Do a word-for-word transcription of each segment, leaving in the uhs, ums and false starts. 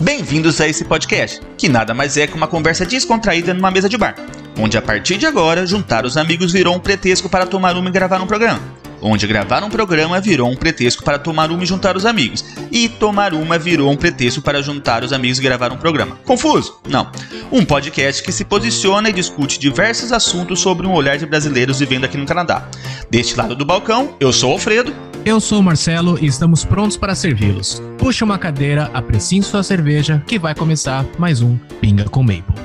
Bem-vindos a esse podcast, que nada mais é que uma conversa descontraída numa mesa de bar, onde a partir de agora, juntar os amigos virou um pretexto para tomar uma e gravar um programa. Onde gravar um programa virou um pretexto para tomar uma e juntar os amigos. E tomar uma virou um pretexto para juntar os amigos e gravar um programa. Confuso? Não. Um podcast que se posiciona e discute diversos assuntos sobre um olhar de brasileiros vivendo aqui no Canadá. Deste lado do balcão, eu sou o Alfredo. Eu sou o Marcelo e estamos prontos para servi-los. Puxe uma cadeira, apreciem sua cerveja, que vai começar mais um Pinga com Maple.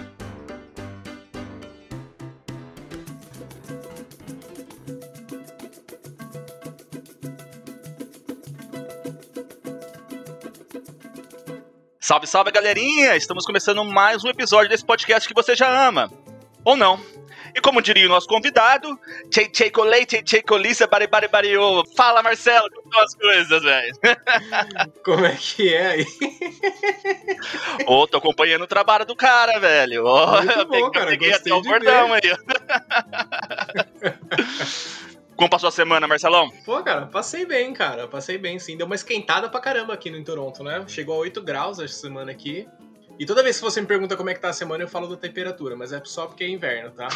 Salve, salve, galerinha! Estamos começando mais um episódio desse podcast que você já ama. Ou não. E como diria o nosso convidado, tchei tchei colei, tchei tchei colissa, bari bari bariô. Fala, Marcelo, como estão as coisas, velho? Como é que é aí? Ô, oh, tô acompanhando o trabalho do cara, velho. Ó, oh, muito bom, cara, peguei até o bordão aí. Como passou a semana, Marcelão? Pô, cara, passei bem, cara. Passei bem, sim. Deu uma esquentada pra caramba aqui no Toronto, né? Chegou a oito graus essa semana aqui. E toda vez que você me pergunta como é que tá a semana, eu falo da temperatura, mas é só porque é inverno, tá?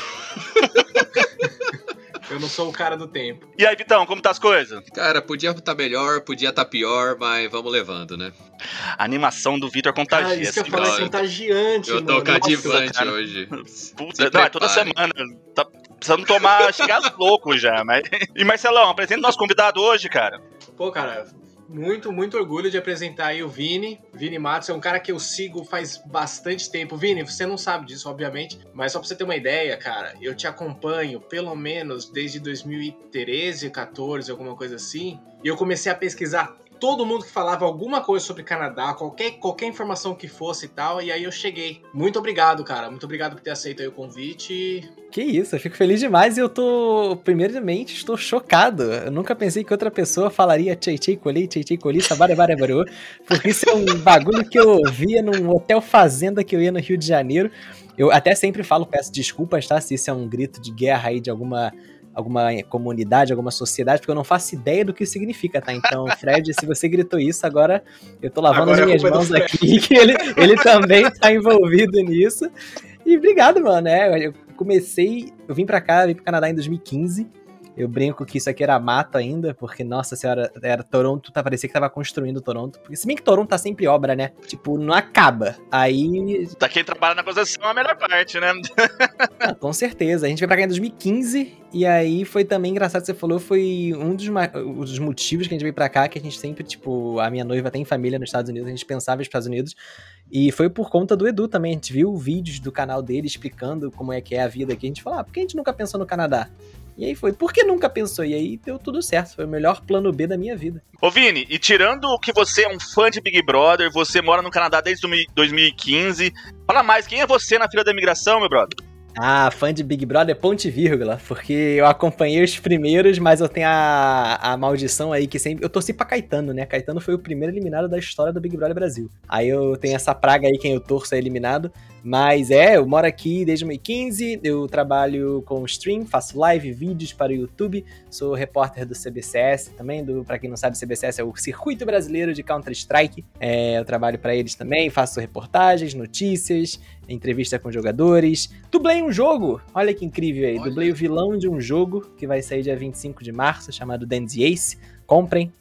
Eu não sou o cara do tempo. E aí, Vitão, como tá as coisas? Cara, podia estar melhor, podia estar pior, mas vamos levando, né? A animação do Vitor contagia. Cara, isso que eu falo é contagiante, eu mano. Eu tô cativante hoje. Puta, não, é toda semana. Tá precisando tomar, chegar louco já, mas... E Marcelão, apresenta o nosso convidado hoje, cara. Pô, cara... Muito, muito orgulho de apresentar aí o Vini. Vini Matos é um cara que eu sigo faz bastante tempo. Vini, você não sabe disso, obviamente, mas só pra você ter uma ideia, cara, eu te acompanho pelo menos desde dois mil e treze, catorze, alguma coisa assim, e eu comecei a pesquisar todo mundo que falava alguma coisa sobre Canadá, qualquer, qualquer informação que fosse e tal, e aí eu cheguei. Muito obrigado, cara. Muito obrigado por ter aceito aí o convite. Que isso, eu fico feliz demais e eu tô, primeiramente, estou chocado. Eu nunca pensei que outra pessoa falaria tchei tchei colhi, tchei tchei colhi, sabara bara barô, porque isso é um bagulho que eu ouvia num hotel fazenda que eu ia no Rio de Janeiro. Eu até sempre falo, peço desculpas, tá, se isso é um grito de guerra aí de alguma... alguma comunidade, alguma sociedade, porque eu não faço ideia do que isso significa, tá? Então, Fred, se você gritou isso, agora eu tô lavando agora as minhas mãos aqui, que ele, ele também tá envolvido nisso. E obrigado, mano, né? Eu comecei, eu vim pra cá, vim pro Canadá em dois mil e quinze, eu brinco que isso aqui era mato ainda, porque, nossa senhora, era Toronto, tá, parecia que tava construindo Toronto, porque se bem que Toronto tá sempre obra, né? Tipo, não acaba. Aí... Tá quem trabalha na construção é a melhor parte, né? Ah, com certeza. A gente veio pra cá em dois mil e quinze, e aí foi também engraçado que você falou, foi um dos, um dos motivos que a gente veio pra cá, que a gente sempre, tipo, a minha noiva tem família nos Estados Unidos, a gente pensava nos Estados Unidos, e foi por conta do Edu também. A gente viu vídeos do canal dele explicando como é que é a vida aqui, a gente falou, ah, por que a gente nunca pensou no Canadá? E aí foi, por que nunca pensou? E aí deu tudo certo, foi o melhor plano B da minha vida. Ô Vini, e tirando que você é um fã de Big Brother, você mora no Canadá desde dois mil e quinze, fala mais, quem é você na fila da imigração, meu brother? Ah, fã de Big Brother, ponto e vírgula, porque eu acompanhei os primeiros, mas eu tenho a, a maldição aí que sempre... Eu torci pra Caetano, né? Caetano foi o primeiro eliminado da história do Big Brother Brasil. Aí eu tenho essa praga aí, quem eu torço é eliminado. Mas é, eu moro aqui desde dois mil e quinze, eu trabalho com stream, faço live, vídeos para o YouTube, sou repórter do C B C S também, do, pra quem não sabe, o C B C S é o Circuito Brasileiro de Counter-Strike, é, eu trabalho para eles também, faço reportagens, notícias, entrevista com jogadores, dublei um jogo, olha que incrível aí, olha. Dublei o vilão de um jogo que vai sair dia vinte e cinco de março, chamado Dance Ace, comprem,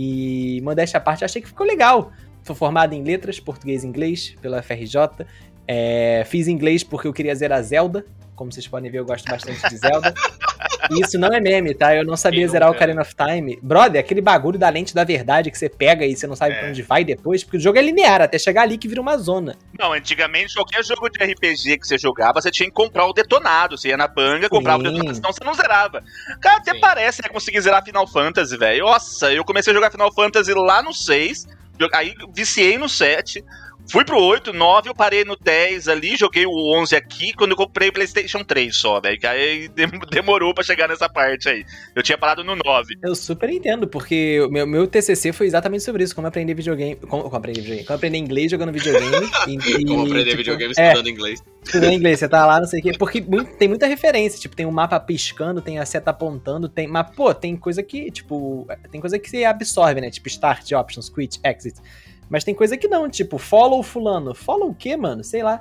e modéstia à parte, achei que ficou legal. Sou formado em letras, português e inglês, pela F R J, É, fiz inglês porque eu queria zerar Zelda. Como vocês podem ver, eu gosto bastante de Zelda. E isso não é meme, tá? Eu não sabia não, zerar cara. o Ocarina of Time. Brother, aquele bagulho da lente da verdade que você pega e você não sabe é. pra onde vai depois, porque o jogo é linear, até chegar ali que vira uma zona. Não, antigamente qualquer jogo de R P G que você jogava, você tinha que comprar o detonado. Você ia na banga, comprava Sim. o detonado, senão você não zerava. Cara, até Sim. parece né, conseguir zerar Final Fantasy, velho. Nossa, eu comecei a jogar Final Fantasy lá no seis, aí viciei no sete... Fui pro oito, nove, eu parei no dez ali, joguei o onze aqui, quando eu comprei o PlayStation três só, velho, que aí demorou pra chegar nessa parte aí. Eu tinha parado no nove. Eu super entendo, porque o meu, meu T C C foi exatamente sobre isso, como aprender videogame, como, como aprender videogame, como aprender inglês jogando videogame. e, como aprender tipo, videogame estudando é, inglês. Estudando inglês, você tá lá, não sei o quê, porque muito, tem muita referência, tipo, tem um mapa piscando, tem a seta apontando, tem, mas, pô, tem coisa que, tipo, tem coisa que você absorve, né, tipo, start, options, quit, exit. Mas tem coisa que não, tipo, follow fulano. Follow o quê, mano? Sei lá.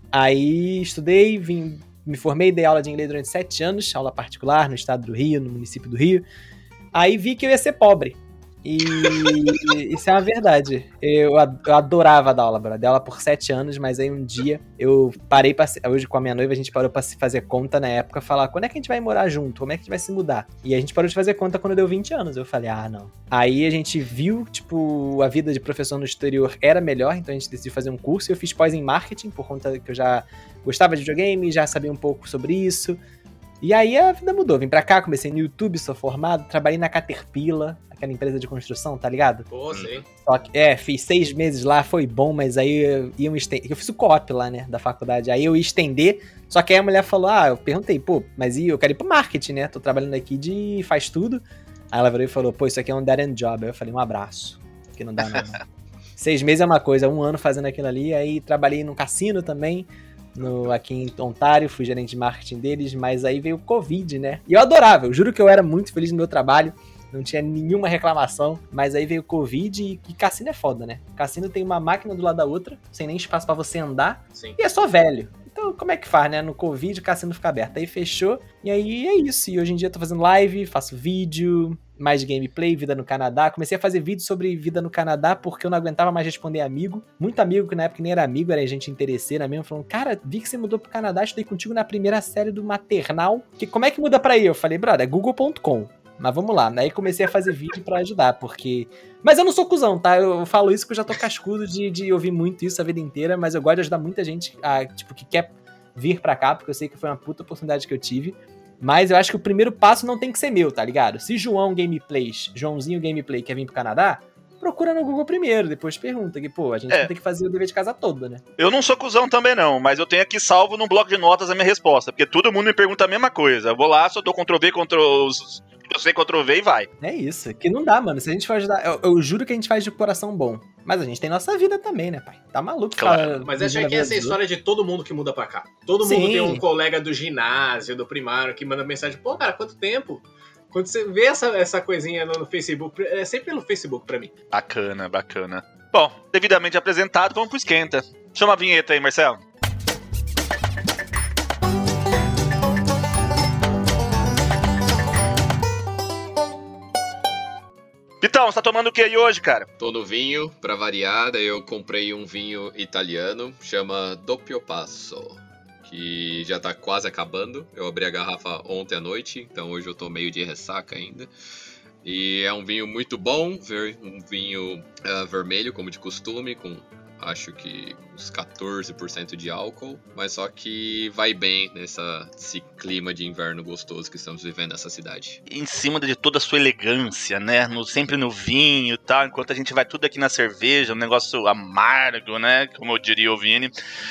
Aí estudei, vim, me formei, dei aula de inglês durante sete anos, aula particular no estado do Rio, no município do Rio. Aí vi que eu ia ser pobre. E isso é uma verdade. Eu, eu adorava dar aula, bro. Dei aula por sete anos, mas aí um dia eu parei pra... Hoje com a minha noiva a gente parou pra se fazer conta na época, falar quando é que a gente vai morar junto, como é que a gente vai se mudar. E a gente parou de fazer conta quando deu vinte anos. Eu falei, ah, não. Aí a gente viu, tipo, a vida de professor no exterior era melhor, então a gente decidiu fazer um curso. Eu fiz pós em marketing, por conta que eu já gostava de videogame, já sabia um pouco sobre isso. E aí a vida mudou. Vim pra cá, comecei no YouTube, sou formado, trabalhei na Caterpillar, aquela empresa de construção, tá ligado? Pô, sei. Só que, é, fiz seis meses lá, foi bom, mas aí eu, ia estender, eu fiz o co-op lá, né, da faculdade, aí eu ia estender, só que aí a mulher falou, ah, eu perguntei, pô, mas e eu quero ir pro marketing, né, tô trabalhando aqui de faz tudo. Aí ela virou e falou, pô, isso aqui é um dead end job. Aí eu falei, um abraço, que não dá não. Seis meses é uma coisa, um ano fazendo aquilo ali, aí trabalhei no cassino também, No, aqui em Ontário, fui gerente de marketing deles, mas aí veio o Covid, né? E eu adorava, eu juro que eu era muito feliz no meu trabalho, não tinha nenhuma reclamação, mas aí veio o Covid e, e cassino é foda, né? Cassino tem uma máquina do lado da outra, sem nem espaço pra você andar, Sim. E é só velho. Então, como é que faz, né? No Covid, o cassino fica aberto. Aí fechou, e aí é isso. E hoje em dia eu tô fazendo live, faço vídeo, mais de gameplay, vida no Canadá. Comecei a fazer vídeo sobre vida no Canadá porque eu não aguentava mais responder amigo. Muito amigo, que na época nem era amigo, era gente interesseira mesmo, falando, cara, vi que você mudou pro Canadá, estudei contigo na primeira série do maternal. Que, como é que muda pra aí? Eu falei, brother, é google ponto com. Mas vamos lá. Aí comecei a fazer vídeo pra ajudar, porque... Mas eu não sou cuzão, tá? Eu falo isso porque eu já tô cascudo de, de ouvir muito isso a vida inteira, mas eu gosto de ajudar muita gente, a, tipo, que quer vir pra cá, porque eu sei que foi uma puta oportunidade que eu tive. Mas eu acho que o primeiro passo não tem que ser meu, tá ligado? Se João Gameplays, Joãozinho Gameplay quer vir pro Canadá, procura no Google primeiro, depois pergunta, que pô, a gente É. vai ter que fazer o dever de casa todo, né? Eu não sou cuzão também não, mas eu tenho aqui salvo num bloco de notas a minha resposta, porque todo mundo me pergunta a mesma coisa. Eu vou lá, só dou Ctrl V, Ctrl... Eu sei Ctrl V e vai. É isso, que não dá, mano. Se a gente for ajudar, eu, eu juro que a gente faz de coração bom. Mas a gente tem nossa vida também, né, pai? Tá maluco? Claro. Fala, Mas acho que essa é a história de todo mundo que muda pra cá. Todo Sim. mundo tem um colega do ginásio, do primário, que manda mensagem, pô, cara, quanto tempo? Quando você vê essa, essa coisinha no, no Facebook, é sempre pelo Facebook pra mim. Bacana, bacana. Bom, devidamente apresentado, vamos pro esquenta. Chama a vinheta aí, Marcelo. Pitão, você tá tomando o que aí hoje, cara? Tô no vinho, pra variar, daí eu comprei um vinho italiano, chama Doppio Passo, que já tá quase acabando. Eu abri a garrafa ontem à noite, então hoje eu tô meio de ressaca ainda. E é um vinho muito bom, um vinho uh, vermelho, como de costume, com acho que uns quatorze por cento de álcool, mas só que vai bem nessa, nesse clima de inverno gostoso que estamos vivendo nessa cidade. Em cima de toda a sua elegância, né? No, sempre no vinho e tal, enquanto a gente vai tudo aqui na cerveja, um negócio amargo, né? Como eu diria o Vini.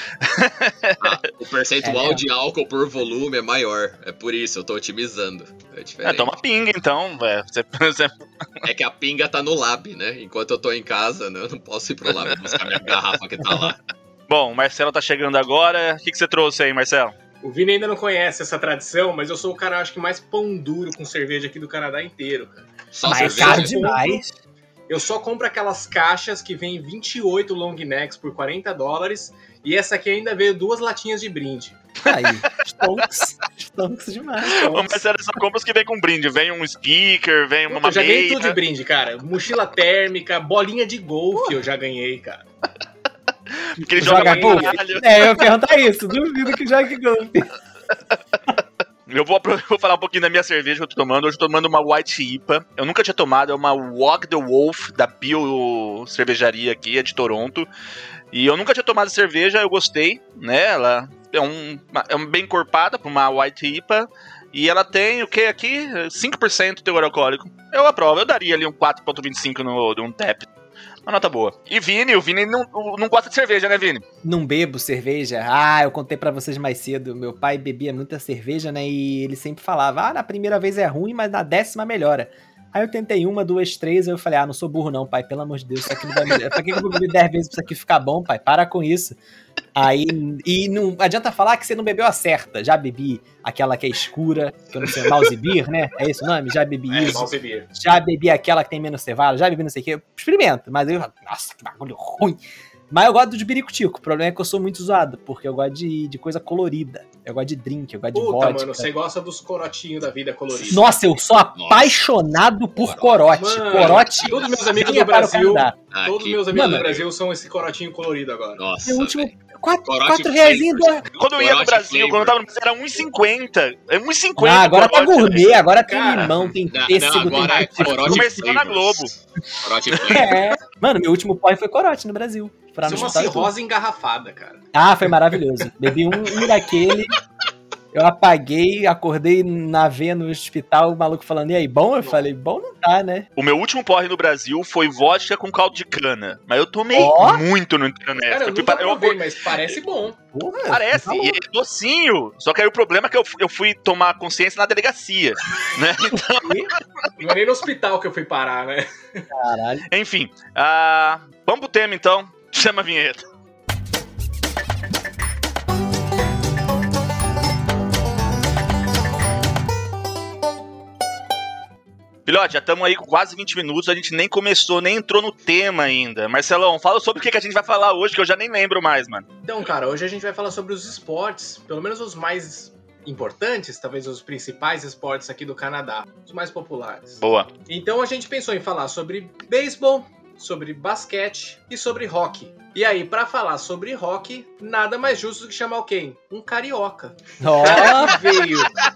Ah, o percentual É. de álcool por volume é maior, é por isso, eu tô otimizando. É diferente. É, toma pinga então, velho. Você, você... É que a pinga tá no lab, né? Enquanto eu tô em casa, né? Eu não posso ir pro lab buscar minha garrafa que tá lá. Bom, o Marcelo tá chegando agora. O que, que você trouxe aí, Marcelo? O Vini ainda não conhece essa tradição, mas eu sou o cara, acho que mais pão duro com cerveja aqui do Canadá inteiro, cara. Só Mas é cerveja. caro demais. Eu só compro aquelas caixas que vem vinte e oito long necks por quarenta dólares, e essa aqui ainda veio duas latinhas de brinde. Aí, stonks. Stonks demais. O stonks. Marcelo são compras que vem com brinde. Vem um speaker, vem uma Eu já ganhei meia. tudo de brinde, cara. Mochila térmica, bolinha de golfe eu já ganhei, cara. Que ele joga, Joga pra golfe? caralho. É, eu ia perguntar isso. Duvido que jogue golfe. Eu vou, apro- vou falar um pouquinho da minha cerveja que eu tô tomando. Hoje eu tô tomando uma White I P A. Eu nunca tinha tomado, é uma Walk the Wolf da Bio Cervejaria aqui, é de Toronto. E eu nunca tinha tomado cerveja, eu gostei, né? Ela é, um, é um bem encorpada pra uma White I P A. E ela tem o que aqui? cinco por cento teor alcoólico. Eu aprovo, eu daria ali um quatro vírgula vinte e cinco no, de um tap. Uma nota boa. E Vini, o Vini não, não gosta de cerveja, né, Vini? Não bebo cerveja. Ah, eu contei pra vocês mais cedo. Meu pai bebia muita cerveja, né? E ele sempre falava, ah, na primeira vez é ruim, mas na décima melhora. Aí eu tentei uma, duas, três, aí eu falei, ah, não sou burro não, pai, pelo amor de Deus, isso aqui não vai me... Pra que eu vou beber dez vezes pra isso aqui ficar bom, pai? Para com isso. Aí, e não adianta falar que você não bebeu a certa. Já bebi aquela que é escura, que eu não sei, mouse beer, né? É esse o nome? Já bebi É, isso. mouse beer. Já bebi aquela que tem menos cevada, já bebi não sei o que. Eu experimento, mas aí eu falo, nossa, que bagulho ruim. Mas eu gosto de biricutico. O problema é que eu sou muito zoado, porque eu gosto de, de coisa colorida. Eu gosto de drink, eu gosto Puta, de vodka. mano, você gosta dos corotinhos da vida colorida. Nossa, eu sou apaixonado por corote. Mano, corote. todos meus amigos vinha do para o Brasil, Canadá. todos Aqui. meus amigos Mano, do Brasil são esse corotinho colorido agora. Nossa, Meu último. velho. Quatro, Corote quatro reais ainda. Quando eu ia no Corote Brasil, quando eu tava no Brasil, era um e cinquenta. É um e cinquenta. Ah, agora tá corote. gourmet, agora tem Cara, limão, tem Não, pêssego, não, agora é tem. corote Comercial na flavors. Globo. Corote flavors. É. Mano, meu último porre foi corote no Brasil. Pra Isso é não uma chutar tudo. cirrose engarrafada, cara. Ah, foi maravilhoso. Bebi um, um daquele. Eu apaguei, acordei na veia no hospital, o maluco falando, e aí, bom? Eu falei, bom não tá, né? O meu último porre no Brasil foi vodka com caldo de cana. Mas eu tomei Ó. muito no internet. Cara, eu Eu fui nunca para- eu- provei, mas parece bom. Porra, Parece, tá e louco. é docinho. Só que aí o problema é que eu, eu fui tomar consciência na delegacia, né? Então, Não é nem no hospital que eu fui parar, né? Caralho. enfim. ah, vamos pro tema, então. Chama a vinheta. Filhote, já estamos aí com quase vinte minutos, a gente nem começou, nem entrou no tema ainda. Marcelão, fala sobre o que que a gente vai falar hoje, que eu já nem lembro mais, mano. Então, cara, hoje a gente vai falar sobre os esportes, pelo menos os mais importantes, talvez os principais esportes aqui do Canadá, os mais populares. Boa. Então a gente pensou em falar sobre beisebol, sobre basquete e sobre hockey. E aí, pra falar sobre hockey, nada mais justo do que chamar quem? Um carioca. Ó, Cara que veio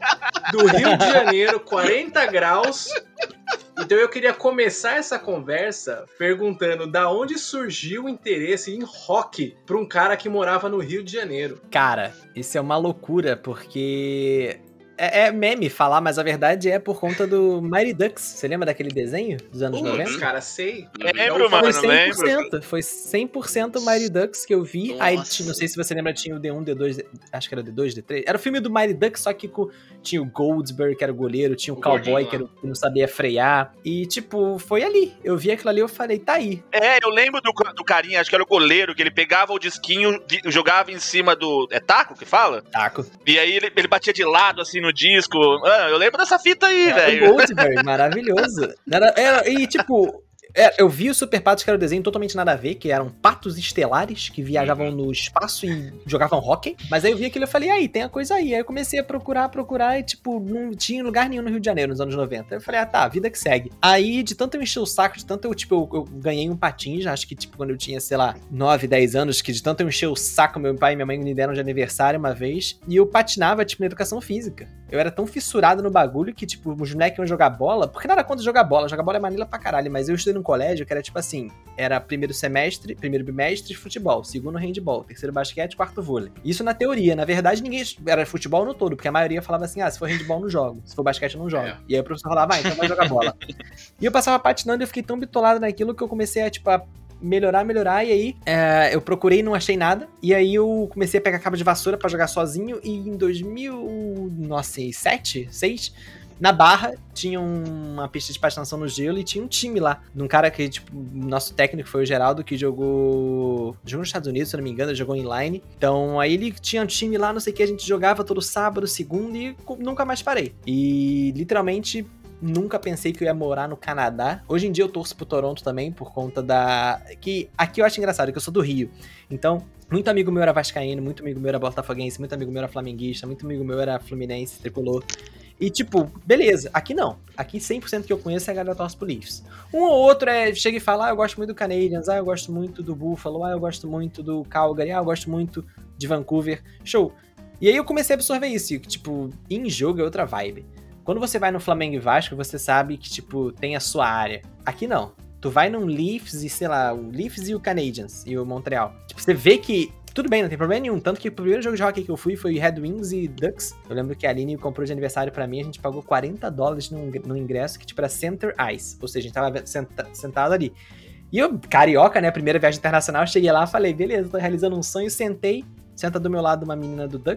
do Rio de Janeiro, quarenta graus. Então eu queria começar essa conversa perguntando da onde surgiu o interesse em hockey para um cara que morava no Rio de Janeiro. cara, isso é uma loucura, porque é, é meme falar, mas a verdade é por conta do Mighty Ducks. Você lembra daquele desenho dos anos Putz, noventa? cara, sei. Lembro, Então, mano, Foi cem lembro. por cento, foi cem por cento Mighty Ducks que eu vi. Nossa. Aí, tinha- não sei se você lembra, tinha o D um, D dois, acho que era D dois, D três. Era o filme do Mighty Ducks, só que com, tinha o Goldsberg, que era o goleiro, tinha o, O Cowboy, gordinho que, era o que não sabia frear. E, tipo, foi ali. Eu vi aquilo ali, eu falei, tá aí. É, eu lembro do, do carinha, acho que era o goleiro, que ele pegava o disquinho, de- jogava em cima do... É taco que fala? Taco. E aí ele, ele batia de lado, assim, no disco. Ah, eu lembro dessa fita aí, É, velho. o Goldberg, maravilhoso. Era, era- e, tipo... é, eu vi o Super Patos, que era o desenho totalmente nada a ver, que eram patos estelares que viajavam no espaço e jogavam hóquei. Mas aí eu vi aquilo e falei, aí, tem a coisa aí. Aí eu comecei a procurar, procurar e, tipo, não tinha lugar nenhum no Rio de Janeiro nos anos noventa. Aí eu falei, ah, tá, vida que segue. Aí, de tanto eu encher o saco, de tanto eu, tipo, eu, eu ganhei um patins, acho que, tipo, quando eu tinha, sei lá, nove, dez anos, que de tanto eu encher o saco, meu pai e minha mãe me deram de aniversário uma vez, e eu patinava, tipo, na educação física. Eu era tão fissurado no bagulho que, tipo, os moleques iam jogar bola, porque nada contra jogar bola, jogar bola é maneira pra caralho, mas eu estudei num colégio que era tipo assim, era primeiro semestre, primeiro bimestre, futebol, segundo handball, terceiro basquete, quarto vôlei. Isso na teoria, na verdade ninguém, era futebol no todo, porque a maioria falava assim, ah, se for handball não jogo, se for basquete eu não jogo. É. E aí o professor falava, ah, então vai jogar bola. E eu passava patinando e eu fiquei tão bitolado naquilo que eu comecei a, tipo, a melhorar, melhorar, e aí é, eu procurei e não achei nada, e aí eu comecei a pegar cabo de vassoura pra jogar sozinho, e em dois mil, nossa, sete, seis, na Barra, tinha uma pista de patinação no gelo e tinha um time lá, de um cara que, tipo, nosso técnico foi o Geraldo, que jogou, jogou nos Estados Unidos, se eu não me engano, jogou inline, então aí ele tinha um time lá, não sei o que, a gente jogava todo sábado, segundo, e nunca mais parei, e literalmente... Nunca pensei que eu ia morar no Canadá. Hoje em dia eu torço pro Toronto também, por conta da... Que aqui eu acho engraçado, que eu sou do Rio. Então, muito amigo meu era vascaíno, muito amigo meu era botafoguense, muito amigo meu era flamenguista, muito amigo meu era fluminense, tricolor. E tipo, beleza, aqui não. Aqui cem por cento que eu conheço é a galera torce pro Leafs. Um ou outro é, chega e fala, ah, eu gosto muito do Canadiens, ah, eu gosto muito do Buffalo, ah, eu gosto muito do Calgary, ah, eu gosto muito de Vancouver. Show. E aí eu comecei a absorver isso, que tipo, em jogo é outra vibe. Quando você vai no Flamengo e Vasco, você sabe que, tipo, tem a sua área. Aqui não. Tu vai num Leafs e, sei lá, o Leafs e o Canadiens e o Montreal. Tipo, você vê que... Tudo bem, não tem problema nenhum. Tanto que o primeiro jogo de hockey que eu fui foi Red Wings e Ducks. Eu lembro que a Aline comprou de aniversário pra mim, a gente pagou quarenta dólares no, no ingresso, que tipo era Center Ice. Ou seja, a gente tava senta, sentado ali. E eu, carioca, né, primeira viagem internacional, cheguei lá e falei, beleza, tô realizando um sonho, sentei. Senta do meu lado uma menina do Ducks.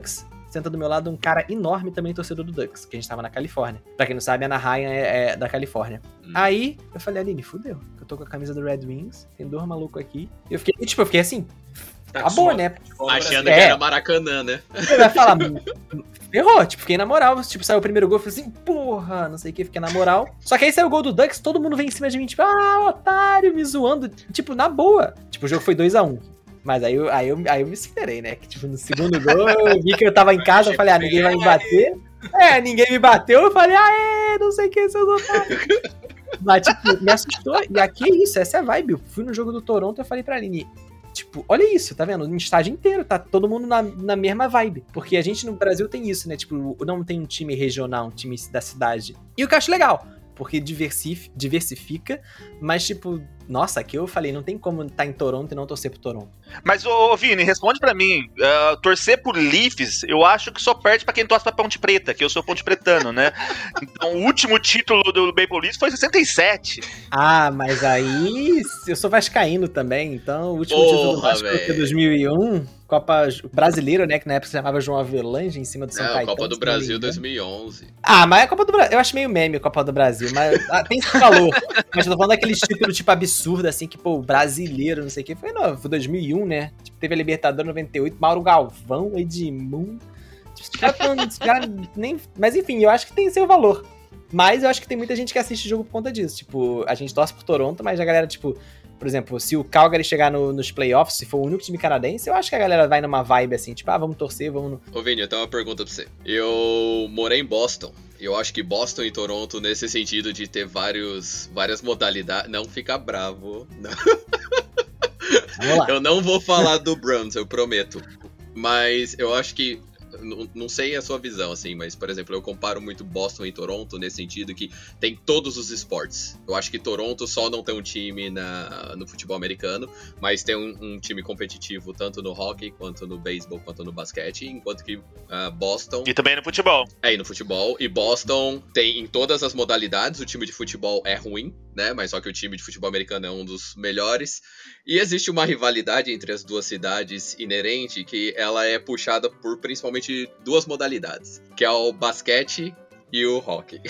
senta do meu lado um cara enorme, também torcedor do Ducks, que a gente tava na Califórnia. Pra quem não sabe, a Anaheim é, é da Califórnia. Hum. Aí, eu falei, Aline, fudeu. Eu tô com a camisa do Red Wings, tem dois malucos aqui. E eu fiquei, tipo, eu fiquei assim, Tá acabou, né? Achando é. que era Maracanã, né? Ele vai falar, ferrou, tipo, fiquei na moral. Tipo, saiu o primeiro gol, eu falei assim, porra, não sei o que, fiquei na moral. Só que aí saiu o gol do Ducks, todo mundo vem em cima de mim, tipo, ah, otário, me zoando. Tipo, na boa. Tipo, o jogo foi dois a um. Mas aí eu, aí, eu, aí eu me esperei, né? Que, tipo, no segundo gol, eu vi que eu tava em casa, eu falei, ah, ninguém vai me bater. É, ninguém me bateu, eu falei, ah, é, não sei quem, seus otários. Mas, tipo, me assustou. E aqui é isso, essa é a vibe. Eu fui no jogo do Toronto e eu falei pra Aline, tipo, olha isso, tá vendo? No estádio inteiro, tá todo mundo na, na mesma vibe. Porque a gente no Brasil tem isso, né? Tipo, não tem um time regional, um time da cidade. E o que eu acho legal, porque diversif, diversifica, mas, tipo, nossa, aqui eu falei, não tem como estar em Toronto e não torcer pro Toronto. Mas, ô, Vini, responde pra mim. Uh, torcer por Leafs, eu acho que só perde pra quem torce pra Ponte Preta, que eu sou ponte pretano, né? Então, o último título do Maple Leafs foi em sessenta e sete. Ah, mas aí eu sou vascaíno também, então o último Porra, título do Vasco véio. foi dois mil e um, Copa Brasileira, né, que na época se chamava João Avelange, em cima do São Não, Caetano. Copa do Brasil dois mil e onze. Ah, mas a Copa do Brasil, eu acho meio meme a Copa do Brasil, mas ah, tem esse valor. Mas eu tô falando daqueles títulos, tipo, absurdo, assim, que, pô, brasileiro, não sei o que. Foi, não, foi dois mil e um, né? Tipo, teve a Libertadores noventa e oito, Mauro Galvão, Edmundo. Tipo, os caras tão- os caras nem... Mas enfim, eu acho que tem seu valor. Mas eu acho que tem muita gente que assiste o jogo por conta disso. Tipo, a gente torce por Toronto, mas a galera, tipo... Por exemplo, se o Calgary chegar no- nos playoffs, se for o único time canadense, eu acho que a galera vai numa vibe assim, tipo, ah, vamos torcer, vamos... No... Ô Vini, eu tenho uma pergunta pra você. Eu morei em Boston. Eu acho que Boston e Toronto, nesse sentido de ter vários, várias modalidades... Não fica bravo. Não. Vamos lá. Eu não vou falar do Bruins, eu prometo. Mas eu acho que... Não, não sei a sua visão, assim, mas, por exemplo, eu comparo muito Boston e Toronto nesse sentido que tem todos os esportes. Eu acho que Toronto só não tem um time na, no futebol americano, mas tem um, um time competitivo tanto no hockey, quanto no beisebol, quanto no basquete, enquanto que uh, Boston... E também no futebol. É, e no futebol. E Boston tem em todas as modalidades. O time de futebol é ruim, né? Mas só que o time de futebol americano é um dos melhores. E existe uma rivalidade entre as duas cidades inerente, que ela é puxada por principalmente duas modalidades, que é o basquete e o hockey.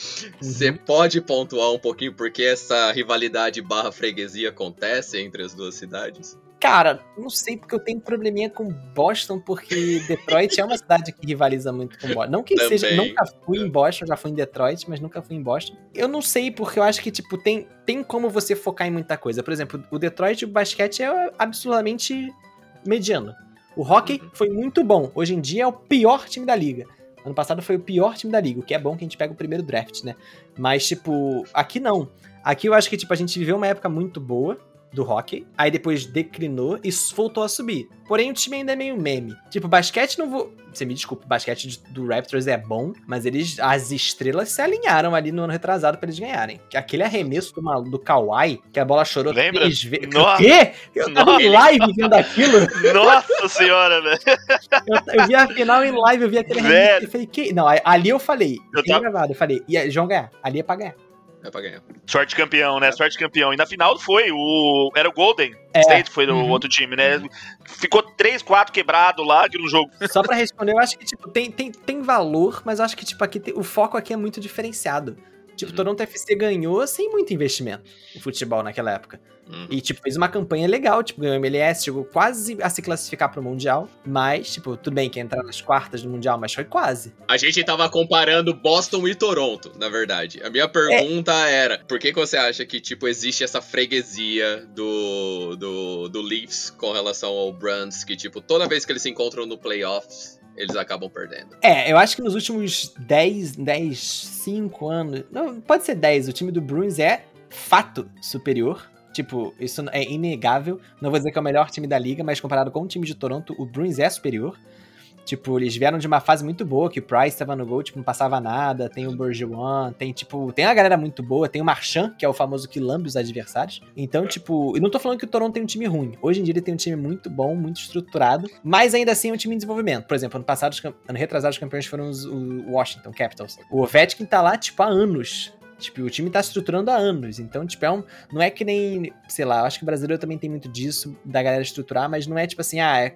Você Uhum. pode pontuar um pouquinho por que essa rivalidade barra freguesia acontece entre as duas cidades? Cara, não sei, porque eu tenho probleminha com Boston, porque Detroit é uma cidade que rivaliza muito com Boston. Não que Também. seja, nunca fui em Boston, já fui em Detroit, mas nunca fui em Boston. Eu não sei, porque eu acho que, tipo, tem, tem como você focar em muita coisa. Por exemplo, o Detroit, o basquete é absurdamente mediano. O hockey Uhum. foi muito bom. Hoje em dia é o pior time da liga. Ano passado foi o pior time da liga, o que é bom que a gente pega o primeiro draft, né? Mas, tipo, aqui não. Aqui eu acho que, tipo, a gente viveu uma época muito boa do hockey, aí depois declinou e voltou a subir. Porém, o time ainda é meio meme. Tipo, basquete não vou... Você me desculpa, o basquete de- do Raptors é bom, mas eles, as estrelas se alinharam ali no ano retrasado pra eles ganharem. Aquele arremesso do, malu- do Kawhi, que a bola chorou Lembra? três vezes. Nossa. O quê? Eu tava Nossa. em live vendo aquilo. Nossa senhora, velho. Eu, eu vi a final em live, eu vi aquele Velho. arremesso e falei, que... Não, aí- ali eu falei, Eu tem tava- gravado, eu falei, e eles vão ganhar, ali é pra ganhar. É pra ganhar. Sorte campeão, né? Sorte campeão. E na final foi o... Era o Golden É. State, foi o Uhum. outro time, né? Ficou três, quatro quebrado lá no jogo. Só pra responder, eu acho que, tipo, tem, tem, tem valor, mas eu acho que, tipo, aqui tem- o foco aqui é muito diferenciado. Tipo, Uhum. Toronto F C ganhou sem muito investimento no futebol naquela época. Uhum. E, tipo, fez uma campanha legal, tipo, ganhou o M L S, chegou quase a se classificar pro Mundial, mas, tipo, tudo bem que ia entrar nas quartas do Mundial, mas foi quase. A gente tava comparando Boston e Toronto, na verdade. A minha pergunta era, por que, que você acha que, tipo, existe essa freguesia do, do, do Leafs com relação ao Bruins, que, tipo, toda vez que eles se encontram no playoffs, eles acabam perdendo? É, eu acho que nos últimos dez, dez, cinco anos, não, pode ser dez, o time do Bruins é fato superior. Tipo, isso é inegável. Não vou dizer que é o melhor time da liga, mas comparado com o time de Toronto, o Bruins é superior. Tipo, eles vieram de uma fase muito boa, que o Price tava no gol, tipo, não passava nada, tem o Bergeron, tem, tipo, tem uma galera muito boa, tem o Marchand, que é o famoso que lambe os adversários. Então, tipo, eu não tô falando que o Toronto tem um time ruim. Hoje em dia ele tem um time muito bom, muito estruturado, mas ainda assim é um time em desenvolvimento. Por exemplo, ano passado, os cam- ano retrasado, os campeões foram os, o Washington Capitals. O Ovechkin tá lá, tipo, há anos. Tipo, o time tá estruturando há anos. Então, tipo, é um, não é que nem, sei lá, eu acho que o brasileiro também tem muito disso, da galera estruturar, mas não é tipo assim, ah, é cap-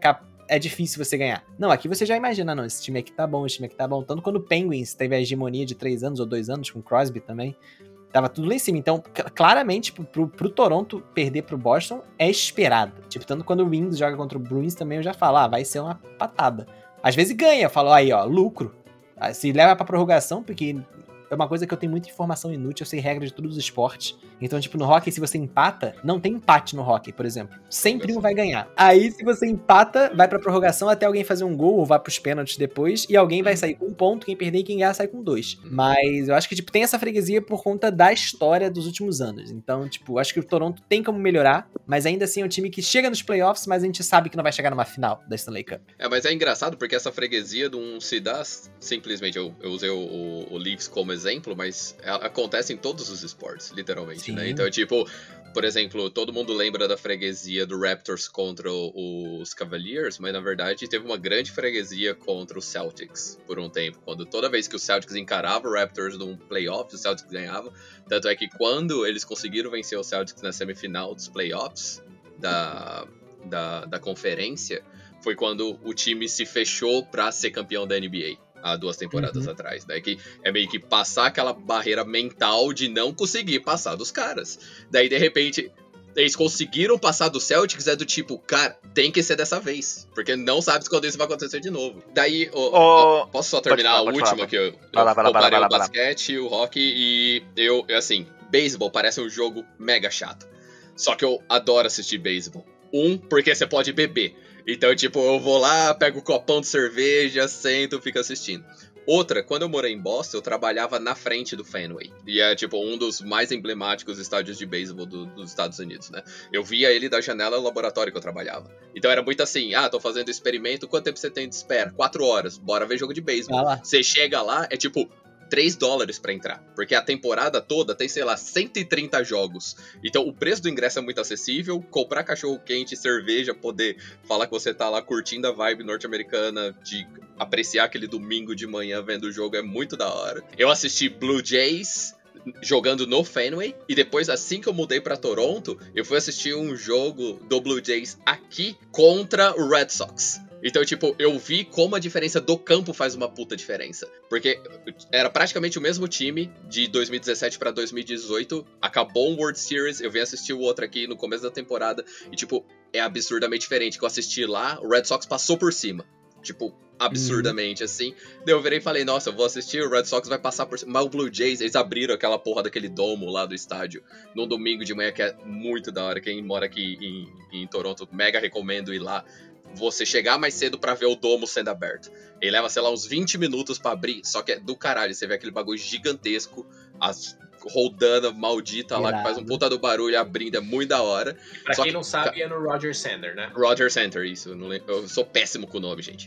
é difícil você ganhar. Não, aqui você já imagina, não, esse time aqui tá bom, esse time aqui tá bom. Tanto quando o Penguins teve a hegemonia de três anos ou dois anos, com o Crosby também, tava tudo lá em cima. Então, claramente, pro, pro, pro Toronto perder pro Boston é esperado. Tipo, tanto quando o Wings joga contra o Bruins também, eu já falo, ah, vai ser uma patada. Às vezes ganha, eu falo, aí, ó, lucro. Se leva pra prorrogação, porque é uma coisa que eu tenho muita informação inútil, eu sei regra de todos os esportes. Então, tipo, no hockey, se você empata, não tem empate no hockey, por exemplo. Sempre um vai ganhar. Aí, se você empata, vai pra prorrogação até alguém fazer um gol ou vai pros pênaltis depois, e alguém vai sair com um ponto, quem perder e quem ganhar sai com dois. Mas eu acho que, tipo, tem essa freguesia por conta da história dos últimos anos. Então, tipo, acho que o Toronto tem como melhorar, mas ainda assim é um time que chega nos playoffs, mas a gente sabe que não vai chegar numa final da Stanley Cup. É, mas é engraçado porque essa freguesia não se dá simplesmente, eu, eu usei o, o, o Leafs como exemplo, mas acontece em todos os esportes, literalmente, Sim. né? Então, tipo, por exemplo, todo mundo lembra da freguesia do Raptors contra os Cavaliers, mas na verdade teve uma grande freguesia contra os Celtics por um tempo, quando toda vez que os Celtics encaravam o Raptors num playoff, os Celtics ganhavam. Tanto é que quando eles conseguiram vencer os Celtics na semifinal dos playoffs da, da, da conferência, foi quando o time se fechou pra ser campeão da N B A. Há duas temporadas uhum. atrás, daí que é meio que passar aquela barreira mental de não conseguir passar dos caras. Daí, de repente, eles conseguiram passar do Celtics, é do tipo, cara, tem que ser dessa vez, porque não sabe quando isso vai acontecer de novo. Daí, oh, oh, posso só terminar falar, a última, falar, que eu, eu lá, comparei lá, o basquete, o hockey, e eu, assim, beisebol parece um jogo mega chato. Só que eu adoro assistir beisebol. Um, porque você pode beber. Então, tipo, eu vou lá, pego um copão de cerveja, sento, fico assistindo. Outra, quando eu morei em Boston, eu trabalhava na frente do Fenway. E é, tipo, um dos mais emblemáticos estádios de beisebol do, dos Estados Unidos, né? Eu via ele da janela do laboratório que eu trabalhava. Então era muito assim, ah, tô fazendo experimento, quanto tempo você tem de espera? Quatro horas, bora ver jogo de beisebol. Ah, você chega lá, é tipo três dólares pra entrar, porque a temporada toda tem, sei lá, cento e trinta jogos. Então o preço do ingresso é muito acessível, comprar cachorro quente, cerveja, poder falar que você tá lá curtindo a vibe norte-americana, de apreciar aquele domingo de manhã vendo o jogo, é muito da hora. Eu assisti Blue Jays jogando no Fenway, e depois, assim que eu mudei pra Toronto, eu fui assistir um jogo do Blue Jays aqui contra o Red Sox. Então, tipo, eu vi como a diferença do campo faz uma puta diferença. Porque era praticamente o mesmo time de dois mil e dezessete pra dois mil e dezoito. Acabou um World Series, eu vim assistir o outro aqui no começo da temporada. E, tipo, é absurdamente diferente. Que eu assisti lá, o Red Sox passou por cima. Tipo, absurdamente, uhum. assim. Daí eu virei e falei, nossa, eu vou assistir, o Red Sox vai passar por cima. Mas o Blue Jays, eles abriram aquela porra daquele domo lá do estádio num domingo de manhã, que é muito da hora. Quem mora aqui em, em Toronto, mega recomendo ir lá. Você chegar mais cedo pra ver o domo sendo aberto. Ele leva, sei lá, uns vinte minutos pra abrir, só que é do caralho. Você vê aquele bagulho gigantesco, as rodando maldita lá, que faz um puta do barulho abrindo, é muito da hora. Pra só quem que, não sabe, é no Rogers Center, né? Rogers Center, isso. Eu, não lembro, eu sou péssimo com o nome, gente.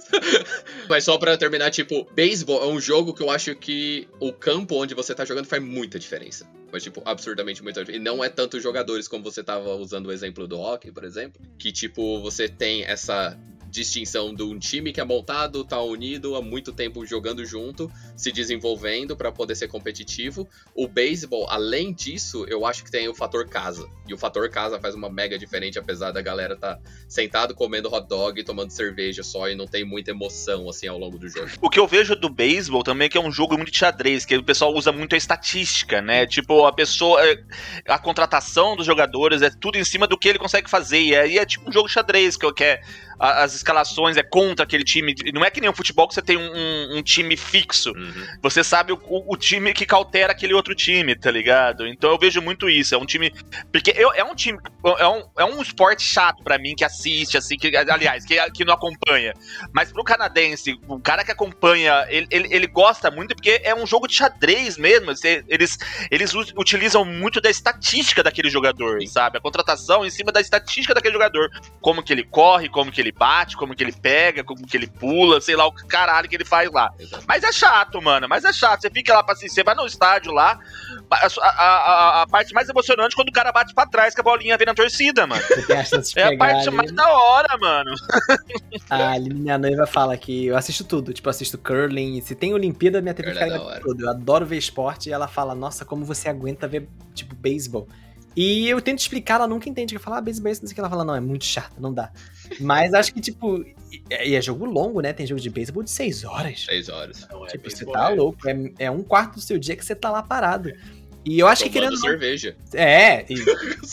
Mas só pra terminar, tipo, beisebol é um jogo que eu acho que o campo onde você tá jogando faz muita diferença. Mas, tipo, absurdamente muita diferença. E não é tanto jogadores como você tava usando o exemplo do hockey, por exemplo, que, tipo, você tem essa distinção de um time que é montado, tá unido há muito tempo jogando junto, se desenvolvendo para poder ser competitivo. O beisebol, além disso, eu acho que tem o fator casa. E o fator casa faz uma mega diferença, apesar da galera tá sentado comendo hot dog e tomando cerveja só, e não tem muita emoção, assim, ao longo do jogo. O que eu vejo do beisebol também é que é um jogo muito de xadrez, que o pessoal usa muito a estatística, né? Tipo, a pessoa, a contratação dos jogadores é tudo em cima do que ele consegue fazer, e aí é tipo um jogo de xadrez, que eu quero... as escalações é contra aquele time. Não é que nem o futebol que você tem um, um, um time fixo. Uhum. Você sabe o, o time que cautera aquele outro time, tá ligado? Então eu vejo muito isso. É um time... Porque eu, é um time... É um, é um esporte chato pra mim, que assiste, assim, que, aliás, que, que não acompanha. Mas pro canadense, o cara que acompanha, ele, ele, ele gosta muito, porque é um jogo de xadrez mesmo. Eles, eles utilizam muito da estatística daquele jogador, Sim. sabe? A contratação em cima da estatística daquele jogador. Como que ele corre, como que ele bate, como que ele pega, como que ele pula, sei lá o caralho que ele faz lá. Exato. Mas é chato, mano, mas é chato. Você fica lá pra assistir, você vai no estádio lá, a, a, a, a parte mais emocionante é quando o cara bate pra trás, que a bolinha vem na torcida, mano. É a parte ali. Mais da hora, mano. A Aline, minha noiva, fala que eu assisto tudo, tipo, eu assisto curling, se tem Olimpíada, minha T V fica ligada tudo. Eu adoro ver esporte, e ela fala, nossa, como você aguenta ver, tipo, beisebol. E eu tento explicar, ela nunca entende. Eu falo, ah, beisebol, não sei o que. Ela fala, não, é muito chato, não dá. Mas acho que, tipo, e é jogo longo, né? Tem jogo de beisebol de seis horas. Seis horas. Não, é Tipo, você beisebol, tá é. louco. É, é um quarto do seu dia que você tá lá parado. E eu acho que Tomando querendo... cerveja. É, e...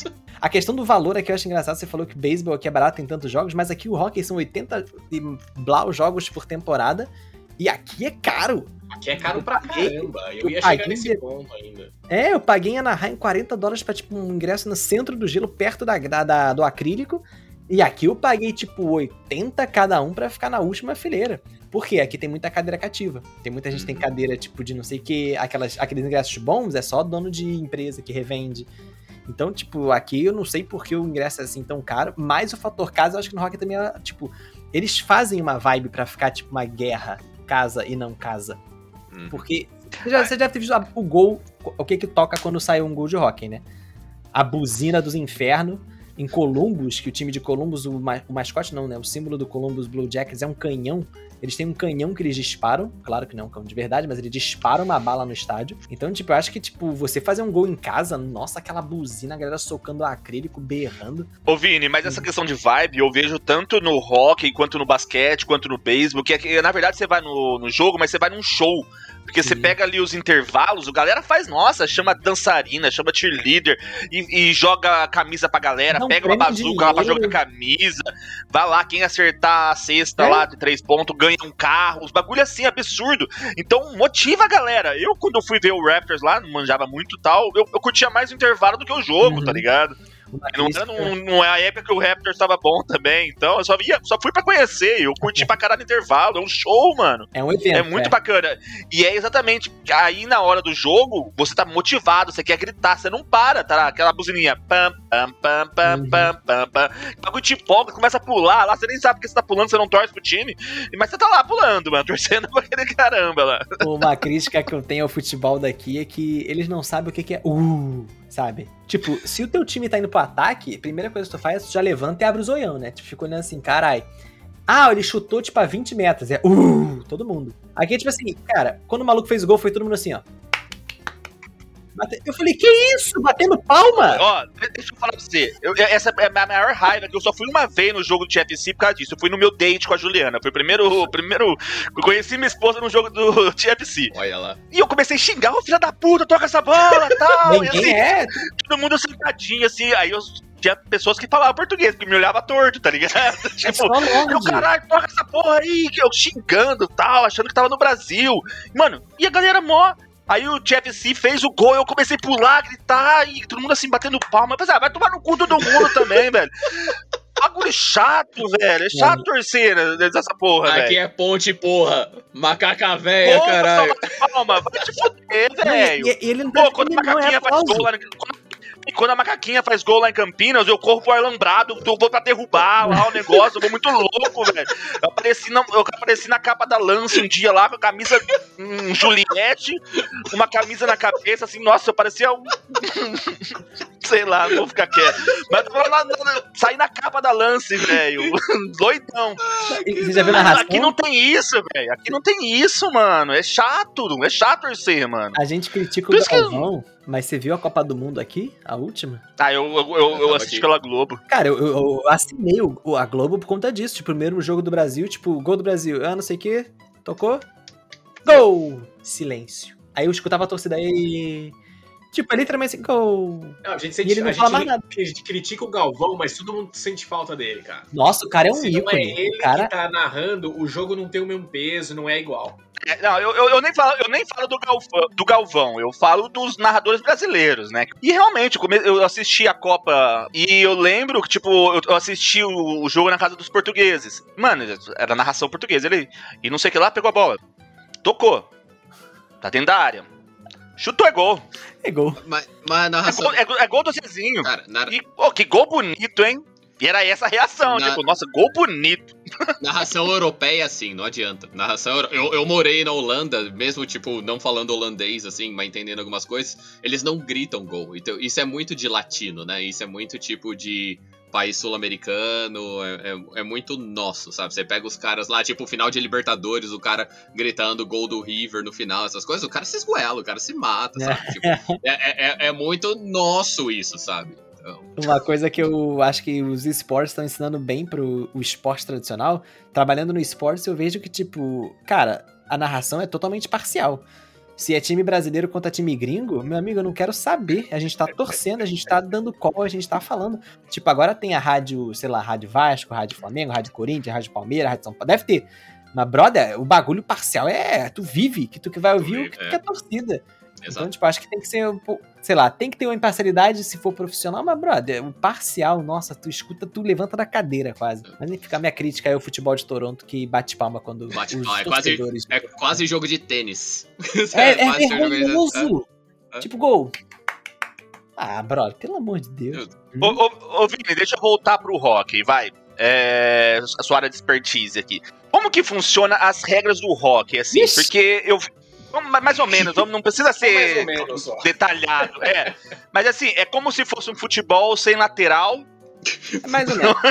A questão do valor aqui eu acho engraçado, você falou que o beisebol aqui é barato, tem tantos jogos, mas aqui o hockey são oitenta e blau jogos por temporada, e aqui é caro. Aqui é caro pra caramba. Eu, eu ia paguei chegar nesse de- ponto ainda. É, eu paguei em Anaheim quarenta dólares pra, tipo, um ingresso no centro do gelo, perto da, da- da- do acrílico, e aqui eu paguei, tipo, oitenta cada um pra ficar na última fileira. Por quê? Aqui tem muita cadeira cativa. Tem muita gente que tem Uhum. cadeira, tipo, de não sei o que, aquelas, aqueles ingressos bons, é só dono de empresa que revende. Então, tipo, aqui eu não sei por que o ingresso é assim tão caro, mas o fator casa eu acho que no rock também é, tipo, eles fazem uma vibe pra ficar, tipo, uma guerra casa e não casa. Uhum. Porque você já, você já teve visto a- o gol, o que que toca quando sai um gol de hockey, né? A buzina dos infernos. Em Columbus, que o time de Columbus, o, ma- o mascote não, né? O símbolo do Columbus Blue Jackets é um canhão. Eles têm um canhão que eles disparam. Claro que não é um canhão de verdade, mas eles disparam uma bala no estádio. Então, tipo, eu acho que, tipo, você fazer um gol em casa, nossa, aquela buzina, a galera socando o acrílico, berrando. Ô Vini, mas essa questão de vibe eu vejo tanto no hockey, quanto no basquete, quanto no beisebol, que, é que na verdade você vai no, no jogo, mas você vai num show. Porque você Sim. pega ali os intervalos, o galera faz, nossa, chama dançarina, chama cheerleader e, e joga a camisa pra galera, Dá um pega uma prêmio de bazuca lá pra dinheiro. jogar camisa, vai lá, quem acertar a cesta É. lá de três pontos ganha um carro, os bagulho assim, absurdo. Então motiva a galera. Eu, quando eu fui ver o Raptors lá, não manjava muito e tal, eu, eu curtia mais o intervalo do que o jogo, Uhum. tá ligado? Uma Não, crítica- era, não, não é a época que o Raptors tava bom também, então eu só, ia, só fui pra conhecer, eu curti pra caralho no intervalo, é um show, mano. É um evento. É muito bacana. E é exatamente, aí na hora do jogo, você tá motivado, você quer gritar, você não para, tá? Aquela buzininha, pam, pam, pam, pam, Uhum. pam, pam, pam. O bagulho te empolga, começa a pular lá, você nem sabe porque você tá pulando, você não torce pro time, mas você tá lá pulando, mano, torcendo pra aquele caramba lá. Uma crítica que eu tenho ao futebol daqui é que eles não sabem o que que é uh, sabe? Tipo, se o teu time tá indo pro ataque, a primeira coisa que tu faz é tu já levanta e abre o zoião, né? Tu fica olhando assim, carai. Ah, ele chutou, tipo, a vinte metros. É uh, todo mundo. Aqui é tipo assim, cara, quando o maluco fez o gol, foi todo mundo assim, ó. Bate- Eu falei, que isso? Batendo palma? Ó, deixa eu falar pra você. Eu- essa é a minha maior raiva, que eu só fui uma vez no jogo do T F C por causa disso. Eu fui no meu date com a Juliana. Foi o primeiro. o primeiro eu conheci minha esposa no jogo do T F C. Olha lá. E eu comecei a xingar, ô filha da puta, toca essa bola e tal. E Ninguém assim, é. todo mundo sentadinho, assim. Aí eu tinha pessoas que falavam português, que me olhavam torto, tá ligado? É Tipo, só longe. eu, caralho, toca essa porra aí, que eu xingando e tal, achando que tava no Brasil. Mano, e a galera mó. Aí o T F C fez o gol, eu comecei a pular, gritar, e todo mundo assim, batendo palma. Eu pensei, ah, vai tomar no cu todo mundo também, velho. Bagulho chato, velho. É chato torcer dessa porra, Aqui velho. é ponte, porra. Macaca véia, Porra, caralho. só bate palma, vai te fuder, Não, velho. e, e ele não tá Pô, quando a ele não é macaquinha faz aplauso. gol lá, quando, e quando a macaquinha faz gol lá em Campinas, eu corro pro Arlambrado, eu vou pra derrubar lá o negócio, eu vou muito louco, velho. Eu apareci, na, eu apareci na capa da Lance um dia lá com a camisa um, Juliette, uma camisa na cabeça, assim, nossa, eu parecia um. Sei lá, não vou ficar quieto. Mas eu vou lá, lá, saí na capa da Lance, velho. Doidão. Você já viu na narração? Aqui não tem isso, velho. Aqui não tem isso, mano. É chato, é chato torcer, mano. A gente critica Por o isso que eu- Galvão, mas você viu a Copa do Mundo aqui? A última? Ah, eu, eu, eu, eu assisti aqui. pela Globo. Cara, eu, eu, eu assinei o, o- a Globo por conta disso. Tipo, primeiro jogo do Brasil, tipo, gol do Brasil. Ah, não sei o que. Tocou. Gol! Silêncio. Aí eu escutava a torcida aí. Tipo, é literalmente assim, gol. Não, a gente, E sente, ele não a, fala gente, mais nada. a gente critica o Galvão, mas todo mundo sente falta dele, cara. Nossa, o cara é um Se não é ícone. ele O cara. que tá narrando, o jogo não tem o mesmo peso, não é igual. É, não, eu, eu, eu nem falo, eu nem falo do, Galvão, do Galvão, eu falo dos narradores brasileiros, né? E realmente, eu, come- eu assisti a Copa e eu lembro que, tipo, eu, eu assisti o, o jogo na casa dos portugueses. Mano, era narração portuguesa, ele. E não sei o que lá, pegou a bola. Tocou. Tá dentro da área. Chutou, é gol. É gol. Mas, mas a É narração... gol, é, gol- é gol do Zezinho. Cara, na, E, pô, que gol bonito, hein? E era essa a reação, Na- tipo, nossa, gol bonito. narração europeia, assim, não adianta. Narração euro... eu, eu morei na Holanda, mesmo, tipo, não falando holandês, assim, mas entendendo algumas coisas, eles não gritam gol. Então, isso é muito de latino, né? Isso é muito, tipo, de país sul-americano, é, é, é muito nosso, sabe? Você pega os caras lá, tipo, final de Libertadores, o cara gritando gol do River no final, essas coisas, o cara se esgoela, o cara se mata, sabe? Tipo, é, é, é muito nosso isso, sabe? Então... Uma coisa que eu acho que os esportes estão ensinando bem pro o esporte tradicional, trabalhando no esporte, eu vejo que, tipo, cara, a narração é totalmente parcial. Se é time brasileiro contra time gringo, meu amigo, eu não quero saber. A gente tá torcendo, a gente tá dando call, a gente tá falando. Tipo, agora tem a rádio, sei lá, Rádio Vasco, Rádio Flamengo, Rádio Corinthians, Rádio Palmeiras, Rádio São Paulo. Deve ter. Mas, brother, o bagulho parcial é... Tu vive, que tu que vai ouvir o que, é. que é torcida. Exato. Então, tipo, acho que tem que ser, sei lá, tem que ter uma imparcialidade se for profissional, mas, brother, o parcial, nossa, tu escuta, tu levanta da cadeira quase. Mas nem fica a minha crítica aí ao futebol de Toronto, que bate palma quando bate os palma, é quase, é quase jogo de tênis. É, é, é vergonhoso. É. Tipo, gol. Ah, brother, pelo amor de Deus. Ô, ô, ô Vini, deixa eu voltar pro hockey, vai. É, a sua área de expertise aqui. Como que funciona as regras do hockey, assim? Ixi. Porque eu... Mais ou menos, não precisa ser menos, detalhado. É. Mas assim, é como se fosse um futebol sem lateral. É mais ou menos.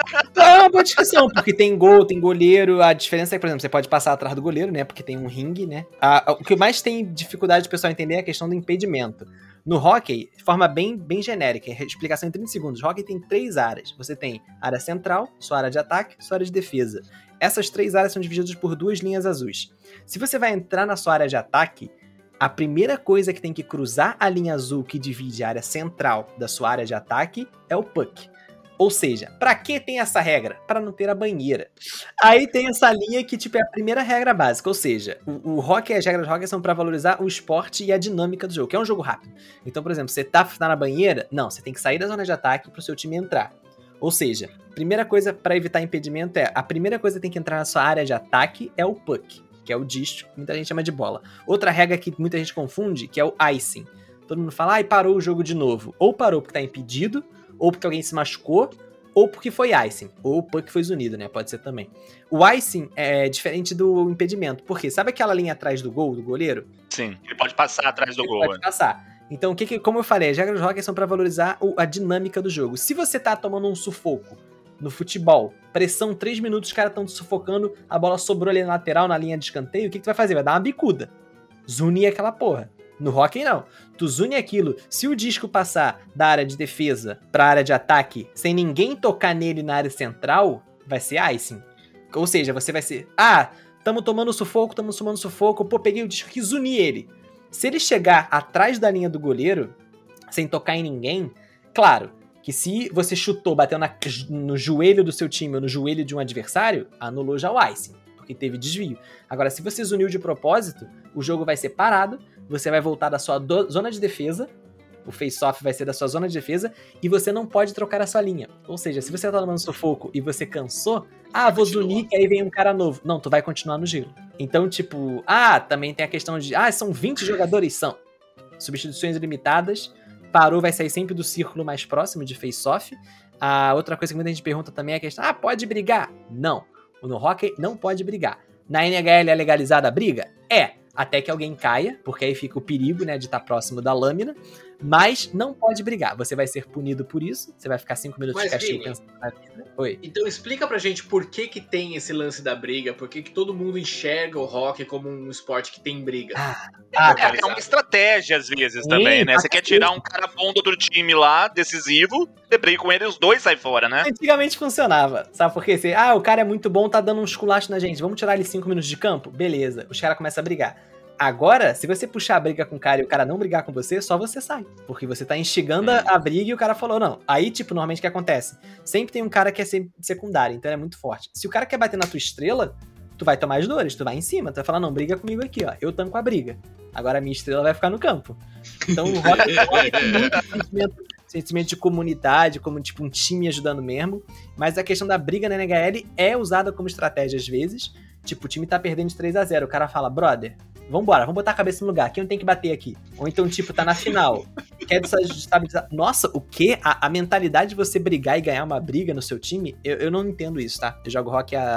É uma boa discussão, porque tem gol, tem goleiro. A diferença é que, por exemplo, você pode passar atrás do goleiro, né? Porque tem um ringue, né? A, a, o que mais tem dificuldade do pessoal entender é a questão do impedimento. No hockey, de forma bem, bem genérica, explicação em trinta segundos. O hockey tem três áreas. Você tem área central, sua área de ataque, sua área de defesa. Essas três áreas são divididas por duas linhas azuis. Se você vai entrar na sua área de ataque, a primeira coisa que tem que cruzar a linha azul que divide a área central da sua área de ataque é o puck. Ou seja, pra que tem essa regra? Pra não ter a banheira. Aí tem essa linha que tipo, é a primeira regra básica, ou seja, o, o hockey e as regras do hockey são pra valorizar o esporte e a dinâmica do jogo, que é um jogo rápido. Então, por exemplo, você tá, tá na banheira, não, você tem que sair da zona de ataque pro seu time entrar. Ou seja, primeira coisa pra evitar impedimento é, a primeira coisa que tem que entrar na sua área de ataque é o puck, que é o disco, que muita gente chama de bola. Outra regra que muita gente confunde, que é o icing. Todo mundo fala, ai, parou o jogo de novo. Ou parou porque tá impedido, ou porque alguém se machucou, ou porque foi icing, ou o puck foi zunido, né? Pode ser também. O icing é diferente do impedimento, porque sabe aquela linha atrás do gol, do goleiro? Sim, ele pode passar atrás do ele gol. Pode é. passar. Então, o que, que, como eu falei, as regras do hockey são pra valorizar o, a dinâmica do jogo. Se você tá tomando um sufoco no futebol, pressão três minutos, os caras estão te sufocando, a bola sobrou ali na lateral, na linha de escanteio, o que, que tu vai fazer? Vai dar uma bicuda. Zune aquela porra. No hockey, não. Tu zune aquilo. Se o disco passar da área de defesa pra área de ataque, sem ninguém tocar nele na área central, vai ser icing. Ou seja, você vai ser... Ah, tamo tomando sufoco, tamo tomando sufoco, pô, peguei o disco aqui e zuni ele. Se ele chegar atrás da linha do goleiro, sem tocar em ninguém, claro, que se você chutou, bateu na, no joelho do seu time ou no joelho de um adversário, anulou já o icing, porque teve desvio. Agora, se você zuniu de propósito, o jogo vai ser parado, você vai voltar da sua do, zona de defesa, o face-off vai ser da sua zona de defesa, e você não pode trocar a sua linha. Ou seja, se você tá tomando sufoco e você cansou, ah, vou zunir que aí vem um cara novo. Não, tu vai continuar no gelo. Então, tipo, ah, também tem a questão de, ah, são vinte jogadores, são. Substituições ilimitadas, parou, vai sair sempre do círculo mais próximo de face-off. A outra coisa que muita gente pergunta também é a questão, ah, pode brigar? Não. No hockey não pode brigar. Na N H L é legalizada a briga? É. Até que alguém caia, porque aí fica o perigo, né, de estar próximo da lâmina, mas não pode brigar. Você vai ser punido por isso, você vai ficar cinco minutos mas, de castigo Vini, pensando na vida. Oi. Então explica pra gente por que que tem esse lance da briga, por que que todo mundo enxerga o hockey como um esporte que tem briga. Ah, ah, é, é uma estratégia às vezes Sim, também, né? Você quer tirar um cara bom do outro time lá, decisivo, você briga com ele e os dois saem fora, né? Antigamente funcionava, sabe por quê? Você, ah, o cara é muito bom, tá dando um esculacho na gente, vamos tirar ele cinco minutos de campo? Beleza, os caras começam a brigar. Agora, se você puxar a briga com o cara e o cara não brigar com você, só você sai. Porque você tá instigando a, a briga e o cara falou não. Aí, tipo, normalmente o que acontece? Sempre tem um cara que é secundário, então ele é muito forte. Se o cara quer bater na tua estrela, tu vai tomar as dores, tu vai em cima, tu vai falar, não, briga comigo aqui, ó. Eu tanco a briga. Agora a minha estrela vai ficar no campo. Então o rock é muito sentimento, sentimento de comunidade, como tipo um time ajudando mesmo. Mas a questão da briga na N H L é usada como estratégia às vezes. Tipo, o time tá perdendo de três a zero. O cara fala, brother, vambora, vamos botar a cabeça no lugar. Quem não tem que bater aqui? Ou então, tipo, tá na final. Quer desestabilizar. Nossa, o quê? A, a mentalidade de você brigar e ganhar uma briga no seu time, eu, eu não entendo isso, tá? Eu jogo rock há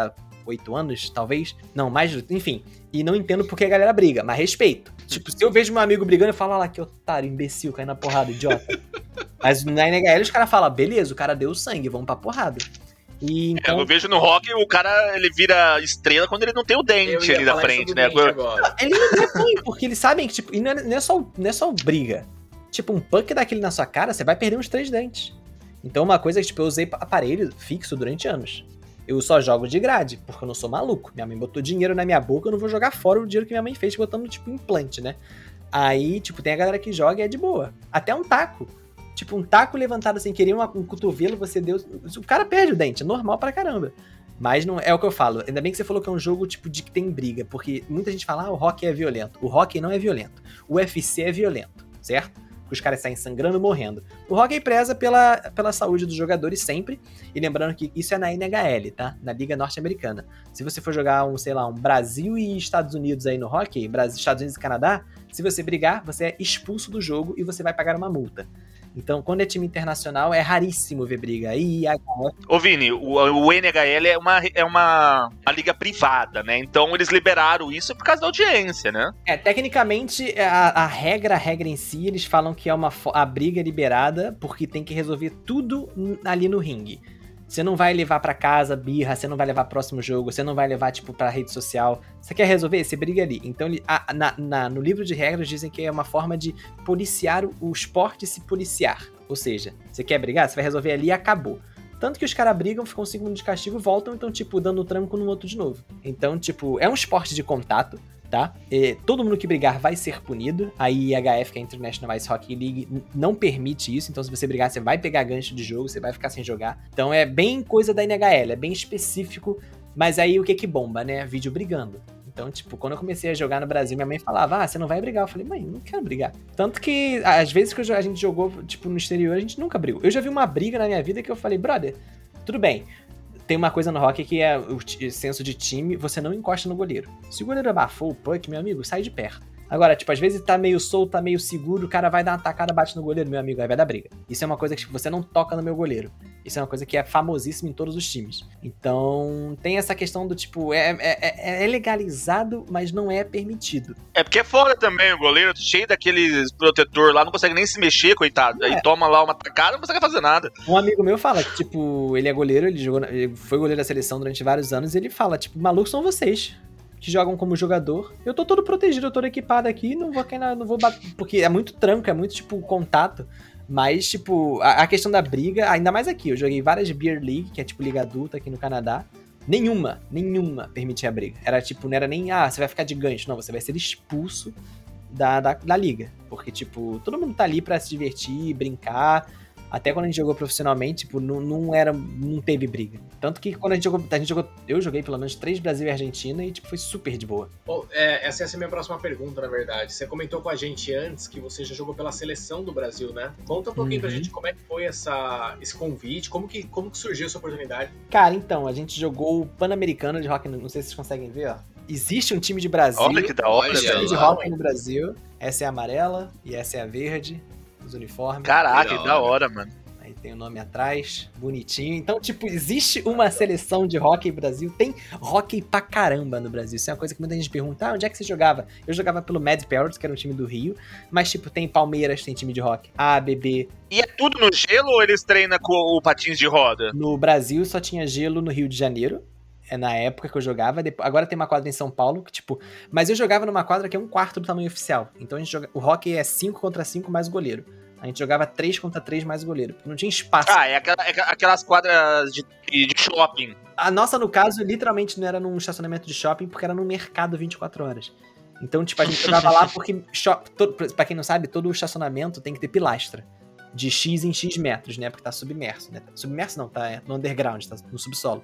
oito anos, talvez. Não, mais, enfim. E não entendo porque a galera briga, mas respeito. Tipo, se eu vejo meu amigo brigando, eu falo, olha lá, que otário, imbecil, caindo na porrada, idiota. Mas na N H L os caras falam, beleza, o cara deu sangue, vamos pra porrada. E, então... é, eu vejo no rock, o cara, ele vira estrela quando ele não tem o dente ali na frente, né? Agora. Ele não é ruim, porque eles sabem que, tipo, e não é, não é só, não é só briga. Tipo, um puck daquele na sua cara, você vai perder uns três dentes. Então, uma coisa é que, tipo, eu usei aparelho fixo durante anos. Eu só jogo de grade, porque eu não sou maluco. Minha mãe botou dinheiro na minha boca, eu não vou jogar fora o dinheiro que minha mãe fez botando, tipo, implante, né? Aí, tipo, tem a galera que joga e é de boa. Até um taco. Tipo, um taco levantado sem querer, uma, um cotovelo, você deu... O cara perde o dente, é normal pra caramba. Mas não é o que eu falo. Ainda bem que você falou que é um jogo, tipo, de que tem briga. Porque muita gente fala, ah, o hockey é violento. O hockey não é violento. O U F C é violento, certo? Os caras saem sangrando, morrendo. O hockey preza pela, pela saúde dos jogadores sempre. E lembrando que isso é na N H L, tá? Na Liga Norte-Americana. Se você for jogar um, sei lá, um Brasil e Estados Unidos aí no hockey, Brasil, Estados Unidos e Canadá, se você brigar, você é expulso do jogo e você vai pagar uma multa. Então, quando é time internacional, é raríssimo ver briga. Aí, a... Ô, Vini, o, o N H L é, uma, é uma, uma liga privada, né? Então, eles liberaram isso por causa da audiência, né? É, tecnicamente, a, a regra, a regra em si, eles falam que é uma a briga é liberada porque tem que resolver tudo ali no ringue. Você não vai levar pra casa birra, você não vai levar próximo jogo, você não vai levar, tipo, pra rede social. Você quer resolver? Você briga ali. Então, a, na, na, no livro de regras dizem que é uma forma de policiar o, o esporte se policiar. Ou seja, você quer brigar? Você vai resolver ali e acabou. Tanto que os caras brigam, ficam cinco minutos de castigo, voltam, então, tipo, dando tranco no outro de novo. Então, tipo, é um esporte de contato, tá? E todo mundo que brigar vai ser punido. A I H F, que é a International Ice Hockey League, não permite isso. Então, se você brigar, você vai pegar gancho de jogo, você vai ficar sem jogar. Então, é bem coisa da N H L, é bem específico. Mas aí, o que que bomba, né? Vídeo brigando. Então, tipo, quando eu comecei a jogar no Brasil, minha mãe falava, ah, você não vai brigar. Eu falei, mãe, não quero brigar. Tanto que, às vezes que a gente jogou, tipo, no exterior, a gente nunca brigou. Eu já vi uma briga na minha vida que eu falei, brother, tudo bem. Tem uma coisa no hockey que é o senso de time, você não encosta no goleiro. Se o goleiro abafou o puck, meu amigo, sai de perto. Agora, tipo, às vezes tá meio solto, tá meio seguro, o cara vai dar uma tacada, bate no goleiro, meu amigo, aí vai dar briga. Isso é uma coisa que tipo, você não toca no meu goleiro. Isso é uma coisa que é famosíssima em todos os times. Então, tem essa questão do tipo, é, é, é legalizado, mas não é permitido. É porque é foda também, o goleiro cheio daqueles protetor lá, não consegue nem se mexer, coitado. É. Aí toma lá uma tacada, não consegue fazer nada. Um amigo meu fala que, tipo, ele é goleiro, ele, jogou, ele foi goleiro da seleção durante vários anos, e ele fala, tipo, malucos são vocês que jogam como jogador. Eu tô todo protegido, eu tô equipado aqui, não vou cair na, não vou bater, porque é muito tranco, é muito, tipo, contato. Mas, tipo, a, a questão da briga, ainda mais aqui, eu joguei várias Beer League, que é tipo liga adulta aqui no Canadá. Nenhuma, nenhuma permitia a briga. Era tipo, não era nem, ah, você vai ficar de gancho. Não, você vai ser expulso da, da, da liga. Porque, tipo, todo mundo tá ali pra se divertir, brincar. Até quando a gente jogou profissionalmente, tipo, não, não era, não teve briga. Tanto que quando a gente jogou, a gente jogou, eu joguei pelo menos três Brasil e Argentina e, tipo, foi super de boa. Bom, é, essa é a minha próxima pergunta, na verdade. Você comentou com a gente antes que você já jogou pela seleção do Brasil, né? Conta um pouquinho uhum. pra gente como é que foi essa, esse convite, como que, como que surgiu essa oportunidade. Cara, então, a gente jogou o Pan-Americano de Hockey, não sei se vocês conseguem ver, ó. Existe um time de Brasil. Olha que da hora, existe um time de hockey no Brasil. Essa é a amarela e essa é a verde. Os uniformes. Caraca, que da hora, mano. Aí tem o nome atrás, bonitinho. Então, tipo, existe uma seleção de hockey no Brasil. Tem hockey pra caramba no Brasil. Isso é uma coisa que muita gente pergunta, ah, onde é que você jogava? Eu jogava pelo Mad Parrots, que era um time do Rio. Mas, tipo, tem Palmeiras, tem time de hockey. A, B B. E é tudo no gelo ou eles treinam com o patins de roda? No Brasil só tinha gelo no Rio de Janeiro. É na época que eu jogava, agora tem uma quadra em São Paulo, que tipo... Mas eu jogava numa quadra que é um quarto do tamanho oficial. Então a gente joga, o hockey é cinco contra cinco mais goleiro. A gente jogava três contra três mais goleiro, porque não tinha espaço. Ah, é, aquela, é aquelas quadras de, de shopping. A nossa, no caso, literalmente não era num estacionamento de shopping, porque era num mercado vinte e quatro horas. Então, tipo, a gente jogava lá porque, shop, todo, pra quem não sabe, todo o estacionamento tem que ter pilastra. De X em X metros, né? Porque tá submerso, né? Submerso não, tá no underground, tá no subsolo.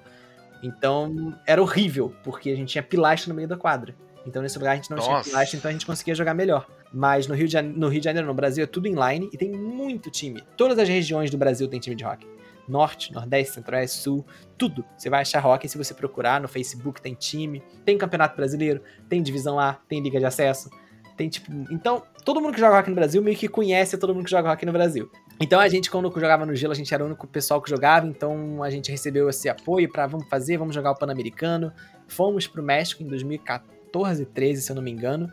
Então, era horrível, porque a gente tinha pilastra no meio da quadra. Então, nesse lugar a gente não Nossa. tinha pilastra, então a gente conseguia jogar melhor. Mas no Rio, de Janeiro, no Rio de Janeiro, no Brasil, é tudo inline e tem muito time. Todas as regiões do Brasil tem time de hockey. Norte, Nordeste, Centro-Oeste, Sul, tudo. Você vai achar hockey se você procurar. No Facebook tem time, tem Campeonato Brasileiro, tem Divisão A, tem Liga de Acesso. Tem tipo... Então, todo mundo que joga hockey no Brasil meio que conhece todo mundo que joga hockey no Brasil. Então a gente, quando jogava no gelo, a gente era o único pessoal que jogava, então a gente recebeu esse apoio pra vamos fazer, vamos jogar o Pan-Americano. Fomos pro México em dois mil e quatorze, treze, se eu não me engano.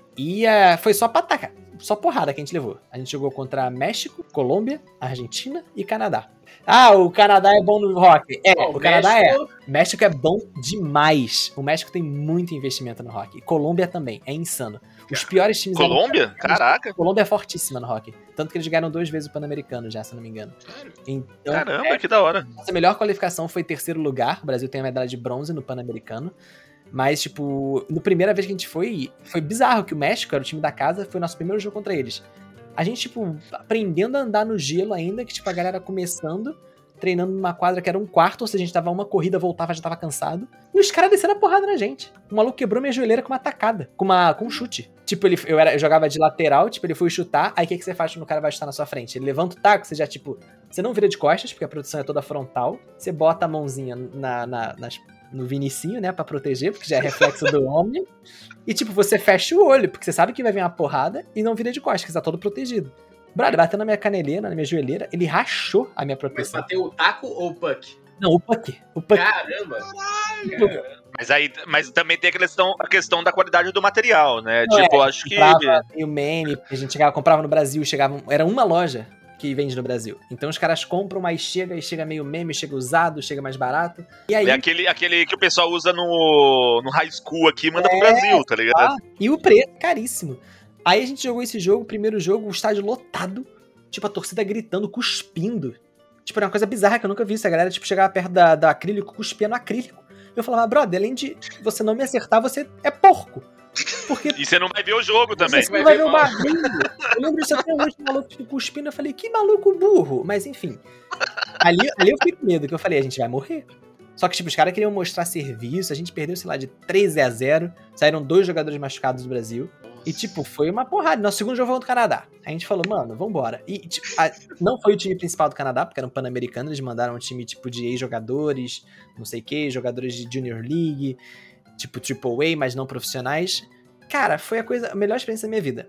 E uh, foi só pataca, só porrada que a gente levou. A gente jogou contra México, Colômbia, Argentina e Canadá. Ah, o Canadá é bom no hockey. É, oh, o Canadá México... é. México é bom demais. O México tem muito investimento no hockey. Colômbia também, é insano. Os piores times... Colômbia? Da... Caraca. Colômbia é fortíssima no hockey. Tanto que eles ganharam duas vezes o Pan-Americano já, se não me engano. Então, Caramba, é... que da hora. Nossa melhor qualificação foi terceiro lugar. O Brasil tem a medalha de bronze no Pan-Americano. Mas, tipo, na primeira vez que a gente foi, foi bizarro que o México era o time da casa, foi o nosso primeiro jogo contra eles. A gente, tipo, aprendendo a andar no gelo ainda, que, tipo, a galera começando, treinando numa quadra que era um quarto, ou seja, a gente tava uma corrida, voltava, já tava cansado. E os caras desceram a porrada na gente. O maluco quebrou minha joelheira com uma tacada, com, uma, com um chute. Tipo, ele, eu, era, eu jogava de lateral, tipo, ele foi chutar, aí o que, que você faz quando o cara vai chutar na sua frente? Ele levanta o taco, você já, tipo, você não vira de costas, porque a produção é toda frontal, você bota a mãozinha na, na, nas... no Vinicinho, né, pra proteger, porque já é reflexo do homem. E, tipo, você fecha o olho, porque você sabe que vai vir uma porrada e não vira de costas, que você tá todo protegido. Brother, bateu na minha caneleira, na minha joelheira, ele rachou a minha proteção. Mas bateu o taco ou o puck? Não, o puck. O puck. Caramba! Caramba. Mas aí, mas também tem a questão, a questão da qualidade do material, né? Não, tipo, é, acho que... E o meme, a gente chegava, comprava no Brasil, chegava... Era uma loja que vende no Brasil. Então os caras compram, mas chega e chega meio meme, chega usado, chega mais barato. E aí... É aquele, aquele que o pessoal usa no, no high school aqui e manda é, pro Brasil, tá ligado? Ah, e o preço, caríssimo. Aí a gente jogou esse jogo, primeiro jogo, o estádio lotado, tipo, a torcida gritando, cuspindo. Tipo, era uma coisa bizarra que eu nunca vi isso. A galera, tipo, chegava perto da, da acrílico, cuspia no acrílico. Eu falava, brother, além de você não me acertar, você é porco. Porque... E você não vai ver o jogo também. Você não vai ver o barulho. Eu lembro disso até hoje, o maluco tipo, cuspindo. Eu falei, que maluco burro. Mas enfim. Ali, ali eu fiquei com medo, que eu falei, a gente vai morrer. Só que tipo, os caras queriam mostrar serviço. A gente perdeu, sei lá, de treze a zero. Saíram dois jogadores machucados do Brasil. E tipo, foi uma porrada. Nosso segundo jogo foi contra o Canadá. A gente falou, mano, vambora. E tipo, a... não foi o time principal do Canadá, porque era um Pan-Americano. Eles mandaram um time tipo de ex-jogadores, não sei o que, jogadores de Junior League, tipo Triple A, mas não profissionais. Cara, foi a coisa, a melhor experiência da minha vida.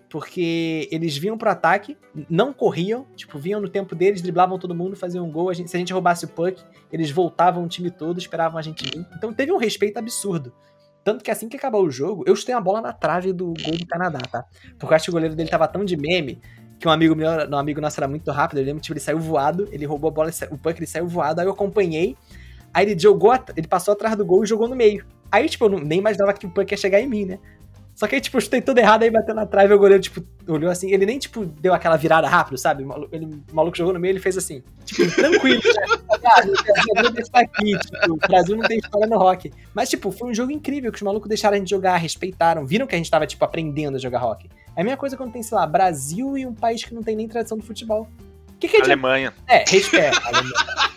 Porque eles vinham pro ataque, não corriam, tipo, vinham no tempo deles, driblavam todo mundo, faziam um gol. A gente, se a gente roubasse o puck, eles voltavam o time todo, esperavam a gente vir. Então teve um respeito absurdo. Tanto que assim que acabou o jogo, eu chutei a bola na trave do gol do Canadá, tá? Porque eu acho que o goleiro dele tava tão de meme que um amigo meu, um amigo nosso era muito rápido. Eu lembro que tipo, ele saiu voado, ele roubou a bola, o puck, ele saiu voado, aí eu acompanhei. Aí ele jogou, ele passou atrás do gol e jogou no meio. Aí, tipo, eu não, nem imaginava que o puck ia chegar em mim, né? Só que aí, tipo, eu chutei tudo errado, aí bateu na trave, o goleiro, tipo, olhou assim, ele nem, tipo, deu aquela virada rápido, sabe? O maluco, ele, o maluco jogou no meio, ele fez assim, tipo, tranquilo, né? Ah, o Brasil está aqui, tipo, o Brasil não tem história no hockey. Mas, tipo, foi um jogo incrível, que os malucos deixaram a gente jogar, respeitaram, viram que a gente tava, tipo, aprendendo a jogar hockey. É a mesma coisa quando tem, sei lá, Brasil e um país que não tem nem tradição do futebol. Que que é Alemanha. É, respeito, Alemanha.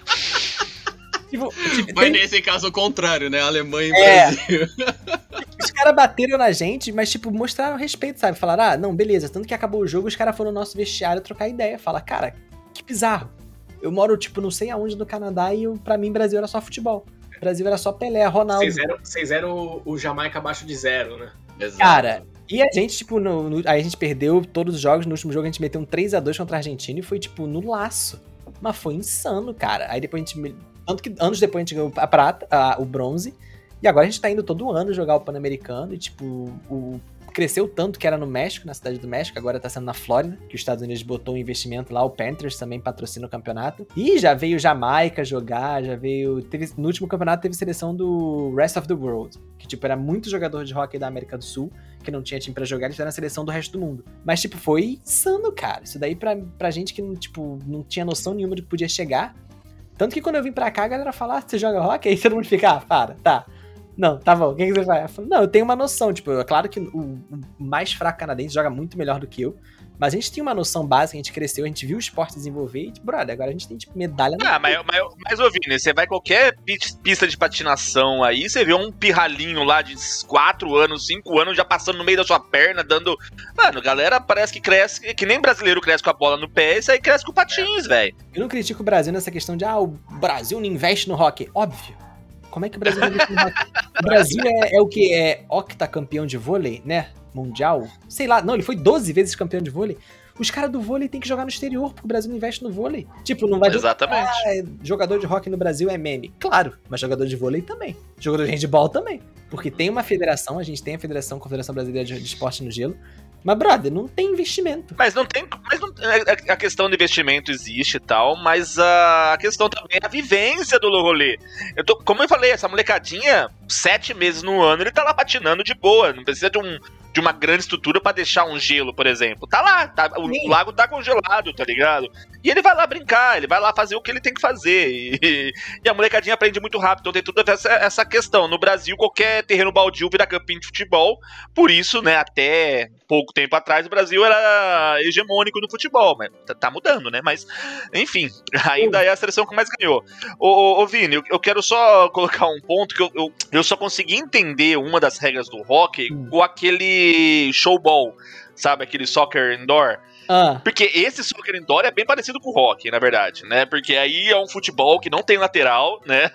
Tipo, tipo, Mas tem... nesse caso o contrário, né? Alemanha e é. Brasil. Os caras bateram na gente, mas, tipo, mostraram respeito, sabe? Falaram, ah, não, beleza. Tanto que acabou o jogo, os caras foram no nosso vestiário trocar ideia. Fala, cara, que bizarro. Eu moro, tipo, não sei aonde no Canadá e, eu, pra mim, Brasil era só futebol. Brasil era só Pelé, Ronaldo. Vocês eram, vocês eram o Jamaica abaixo de zero, né? Exato. Cara, e a gente, tipo, no, no, aí a gente perdeu todos os jogos. No último jogo a gente meteu um três a dois contra a Argentina e foi, tipo, no laço. Mas foi insano, cara. Aí depois a gente... Tanto que anos depois a gente ganhou a prata, a, o bronze. E agora a gente tá indo todo ano jogar o Pan-Americano. E, tipo, o, cresceu tanto que era no México, na cidade do México. Agora tá sendo na Flórida, que os Estados Unidos botou um investimento lá. O Panthers também patrocina o campeonato. E já veio Jamaica jogar, já veio... Teve, no último campeonato teve seleção do Rest of the World. Que, tipo, era muito jogador de hockey da América do Sul, que não tinha time pra jogar, eles fizeram a seleção do resto do mundo. Mas, tipo, foi insano, cara. Isso daí pra, pra gente que, tipo, não tinha noção nenhuma de que podia chegar. Tanto que quando eu vim pra cá, a galera fala, ah, você joga hockey? Aí todo mundo fica, ah, para, tá. Não, tá bom, o que, que você faz? Eu falo, não, eu tenho uma noção, tipo, é claro que o, o mais fraco canadense joga muito melhor do que eu, mas a gente tinha uma noção básica, a gente cresceu, a gente viu o esporte desenvolver e, tipo, brother, agora a gente tem, tipo, medalha na... Ah, mas, mas, mas ô Vini, você vai em qualquer pista de patinação aí, você vê um pirralhinho lá de quatro anos, cinco anos, já passando no meio da sua perna, dando... Mano, galera parece que cresce, que nem brasileiro cresce com a bola no pé, isso aí cresce com patins, velho. Eu não critico o Brasil nessa questão de, ah, o Brasil não investe no hockey. Óbvio. Como é que o Brasil não investe no hockey? O Brasil é, é o que? É octacampeão de vôlei, né? Mundial? Sei lá. Não, ele foi doze vezes campeão de vôlei. Os caras do vôlei tem que jogar no exterior, porque o Brasil não investe no vôlei. Tipo, não vai Exatamente. jogar, ah, jogador de hockey no Brasil é meme. Claro, mas jogador de vôlei também. Jogador de handball também. Porque tem uma federação, a gente tem a Federação, Confederação Brasileira de Esporte no Gelo. Mas, brother, não tem investimento. Mas não tem. Mas não, a questão do investimento existe e tal, mas a questão também é a vivência do rolê. Eu tô, como eu falei, essa molecadinha, sete meses no ano, ele tá lá patinando de boa. Não precisa de um. De uma grande estrutura pra deixar um gelo, por exemplo. Tá lá, tá, o, o lago tá congelado, tá ligado? E ele vai lá brincar, ele vai lá fazer o que ele tem que fazer. E, e a molecadinha aprende muito rápido, então tem toda essa, essa questão. No Brasil, qualquer terreno baldio vira campinho de futebol. Por isso, né, até pouco tempo atrás, o Brasil era hegemônico no futebol. Mas tá, tá mudando, né? Mas, enfim, ainda é a seleção que mais ganhou. Ô, ô, ô Vini, eu, eu quero só colocar um ponto que eu, eu, eu só consegui entender uma das regras do hockey hum. com aquele showball, sabe? Aquele soccer indoor. Ah. Porque esse soccer indoor é bem parecido com o hockey, na verdade, né? Porque aí é um futebol que não tem lateral, né?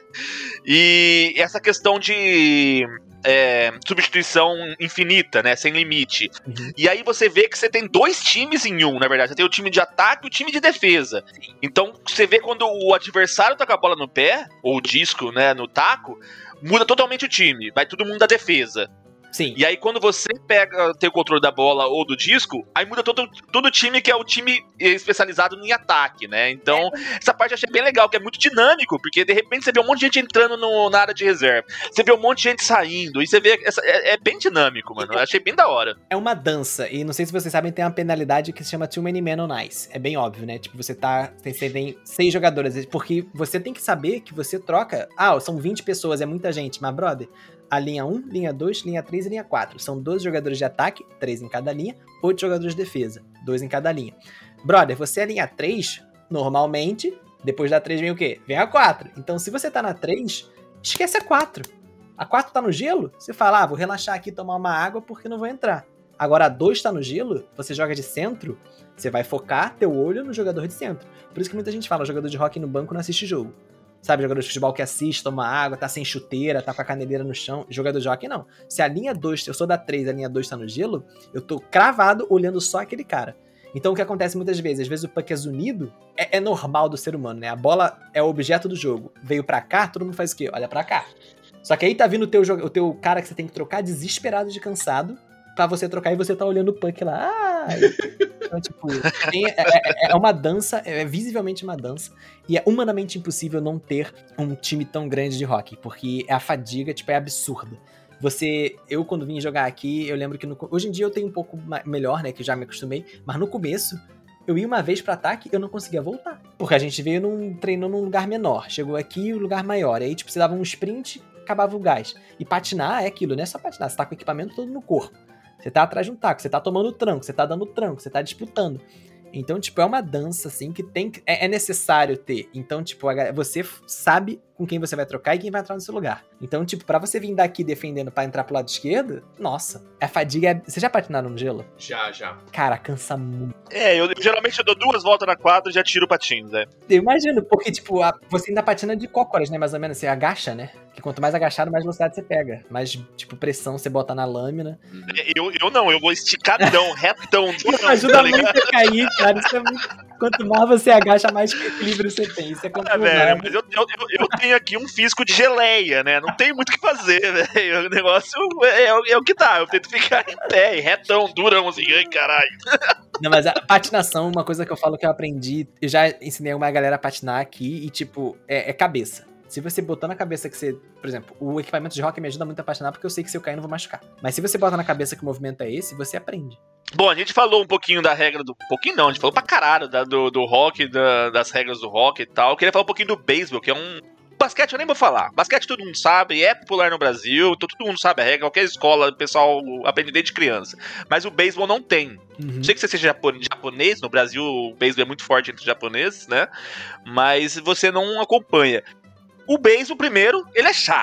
E essa questão de é, substituição infinita, né? Sem limite. Uhum. E aí você vê que você tem dois times em um, na verdade. Você tem o time de ataque e o time de defesa. Então você vê quando o adversário tá com a bola no pé, ou o disco, né, no taco, muda totalmente o time. Vai todo mundo da defesa. Sim. E aí quando você pega, tem o controle da bola ou do disco, aí muda todo, todo o time que é o time especializado em ataque, né? Então, é. essa parte eu achei bem legal, que é muito dinâmico, porque de repente você vê um monte de gente entrando no, na área de reserva, você vê um monte de gente saindo, e você vê, essa, é, é bem dinâmico, mano, eu achei bem da hora. É uma dança, e não sei se vocês sabem, tem uma penalidade que se chama Too Many Men on Ice, é bem óbvio, né? Tipo, você tá, tem, você tem seis jogadores, porque você tem que saber que você troca, ah, são vinte pessoas, é muita gente, mas brother, a linha um, linha dois, linha três e linha quatro. São doze jogadores de ataque, três em cada linha, oito jogadores de defesa, dois em cada linha. Brother, você é a linha três, normalmente, depois da três vem o quê? Vem a quatro. Então, se você tá na três, esquece a quatro. A quatro tá no gelo, você fala, ah, vou relaxar aqui, tomar uma água porque não vou entrar. Agora, a dois tá no gelo, você joga de centro, você vai focar teu olho no jogador de centro. Por isso que muita gente fala, jogador de hockey no banco não assiste jogo. Sabe, jogador de futebol que assiste, toma água, tá sem chuteira, tá com a caneleira no chão. Jogador de hockey, não. Se a linha dois, eu sou da três, a linha dois tá no gelo, eu tô cravado olhando só aquele cara. Então o que acontece muitas vezes? Às vezes o puck é zunido, é, é normal do ser humano, né? A bola é o objeto do jogo. Veio pra cá, todo mundo faz o quê? Olha pra cá. Só que aí tá vindo o teu, o teu cara que você tem que trocar desesperado de cansado pra você trocar e você tá olhando o puck lá. Ah, então, tipo, tem, é, é, é uma dança, é visivelmente uma dança, e é humanamente impossível não ter um time tão grande de hockey, porque a fadiga, tipo, é absurda. Você, eu quando vim jogar aqui, eu lembro que no, hoje em dia eu tenho um pouco melhor, né, que já me acostumei, mas no começo, eu ia uma vez pra ataque, eu não conseguia voltar, porque a gente veio num, treinou num lugar menor, chegou aqui um lugar maior, e aí, tipo, você dava um sprint, acabava o gás. E patinar é aquilo, não é só patinar, você tá com o equipamento todo no corpo. Você tá atrás de um taco, você tá tomando tranco, você tá dando tranco, você tá disputando. Então, tipo, é uma dança, assim, que tem que, é, é necessário ter. Então, tipo, você sabe com quem você vai trocar e quem vai entrar no seu lugar. Então, tipo, pra você vir daqui defendendo pra entrar pro lado esquerdo, nossa, a fadiga é... Vocês já patinaram no gelo? Já, já. Cara, cansa muito. É, eu geralmente eu dou duas voltas na quadra e já tiro o patins, né? Eu imagino, porque, tipo, a, você ainda patina de cócoras, né, mais ou menos, você agacha, né? Que quanto mais agachado, mais velocidade você pega. Mais, tipo, pressão você bota na lâmina. Eu, eu não, eu vou esticadão, retão. Isso ajuda tá muito a cair, cara, isso é muito... Quanto mais você agacha, mais equilíbrio você tem. Isso é complicado. Ah, velho, mas eu, eu, eu, eu tenho aqui um fisco de geleia, né? Não tem muito o que fazer, velho. O negócio é, é, é o que dá. Eu tento ficar em pé, retão, durão, assim, ai, caralho. Não, mas a patinação, uma coisa que eu falo que eu aprendi, eu já ensinei uma galera a patinar aqui e, tipo, é, é cabeça. Se você botar na cabeça que você... Por exemplo, o equipamento de hockey me ajuda muito a patinar porque eu sei que se eu cair eu não vou machucar. Mas se você bota na cabeça que o movimento é esse, você aprende. Bom, a gente falou um pouquinho da regra do... pouquinho não, a gente falou pra caralho da, do, do hockey, da, das regras do hockey e tal. Eu queria falar um pouquinho do beisebol, que é um... Basquete eu nem vou falar. Basquete todo mundo sabe, é popular no Brasil, todo mundo sabe a regra, qualquer escola, o pessoal aprende desde criança. Mas o beisebol não tem. Uhum. Não sei que você seja japonês, no Brasil o beisebol é muito forte entre os japoneses, né? Mas você não acompanha. O beisebol, primeiro, ele é chato.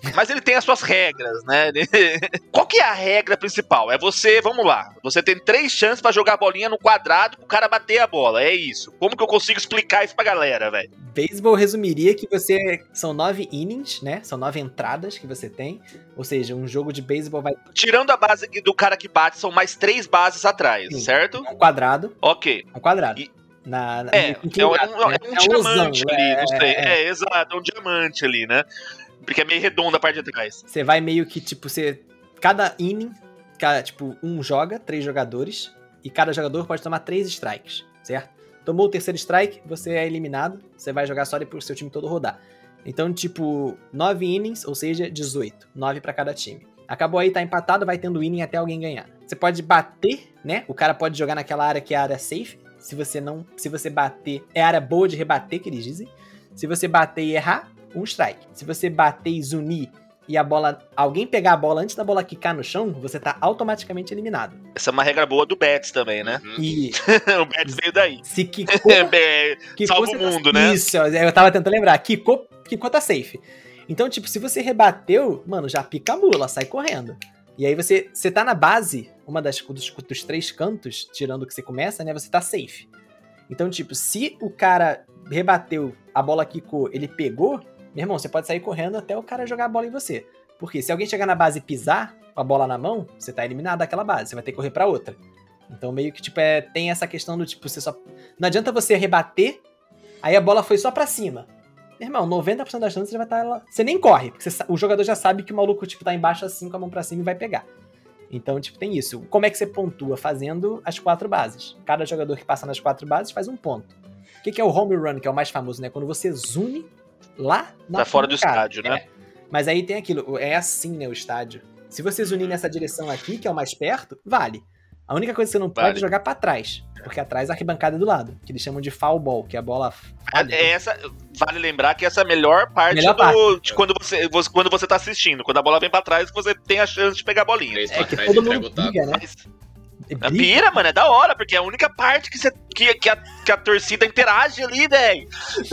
mas ele tem as suas regras, né? Qual que é a regra principal? É você, vamos lá, você tem três chances pra jogar a bolinha no quadrado pro cara bater a bola, é isso. Como que eu consigo explicar isso pra galera, velho? Beisebol resumiria que você... São nove innings, né? São nove entradas que você tem. Ou seja, um jogo de beisebol vai... Tirando a base do cara que bate, são mais três bases atrás, Sim, certo? Um quadrado. Ok. Um quadrado. E... Na, na, é, é um, é um, né? é um é diamante losão, ali, é, não sei. É, É, é, exato, é um diamante ali, né? Porque é meio redonda a parte de trás. Você vai meio que, tipo, você... Cada inning, cada, tipo, um joga, três jogadores, e cada jogador pode tomar três strikes, certo? Tomou o terceiro strike, você é eliminado, você vai jogar só depois o seu time todo rodar. Então, tipo, nove innings, ou seja, dezoito. nove pra cada time. Acabou aí, tá empatado, vai tendo inning até alguém ganhar. Você pode bater, né? O cara pode jogar naquela área que é a área safe. Se você não, se você bater, é área boa de rebater, que eles dizem. Se você bater e errar, um strike. Se você bater e zunir e a bola, alguém pegar a bola antes da bola quicar no chão, você tá automaticamente eliminado. Essa é uma regra boa do Betis também, né? Uhum. E O Betis veio daí. se quicou, É, quicou salva você o mundo, né? Isso, eu tava tentando lembrar. Quicou, quicou tá safe. Então, tipo, se você rebateu, mano, já pica a mula, sai correndo. E aí você, você tá na base, uma das dos, dos três cantos, tirando o que você começa, né? Você tá safe. Então, tipo, se o cara rebateu, a bola quicou, ele pegou, meu irmão, você pode sair correndo até o cara jogar a bola em você. Porque se alguém chegar na base e pisar com a bola na mão, você tá eliminado daquela base, você vai ter que correr pra outra. Então, meio que, tipo, é, tem essa questão do, tipo, você só... Não adianta você rebater, aí a bola foi só pra cima. Meu irmão, noventa por cento das chances você vai estar lá... Você nem corre, porque você, o jogador já sabe que o maluco, tipo, tá embaixo assim, com a mão pra cima e vai pegar. Então, tipo, tem isso. Como é que você pontua? Fazendo as quatro bases. Cada jogador que passa nas quatro bases faz um ponto. O que, que é o home run, que é o mais famoso, né? Quando você zune lá na Tá fora do cara. estádio, né? É. Mas aí tem aquilo, é assim, né, o estádio. Se você zunir nessa direção aqui, que é o mais perto, vale. A única coisa que você não pode Vale. é jogar pra trás. Porque atrás a arquibancada é do lado. Que eles chamam de foul ball, que é a bola... É essa, vale lembrar que essa é a melhor parte, Melhor do, parte. de quando você, você- quando você tá assistindo. Quando a bola vem pra trás, você tem a chance de pegar a bolinha. Três É pra que trás, todo entrega mundo o taco. briga, né? Mas Briga. pira, mano, é da hora, porque é a única parte que, você, que, que, a, que a torcida interage ali, velho.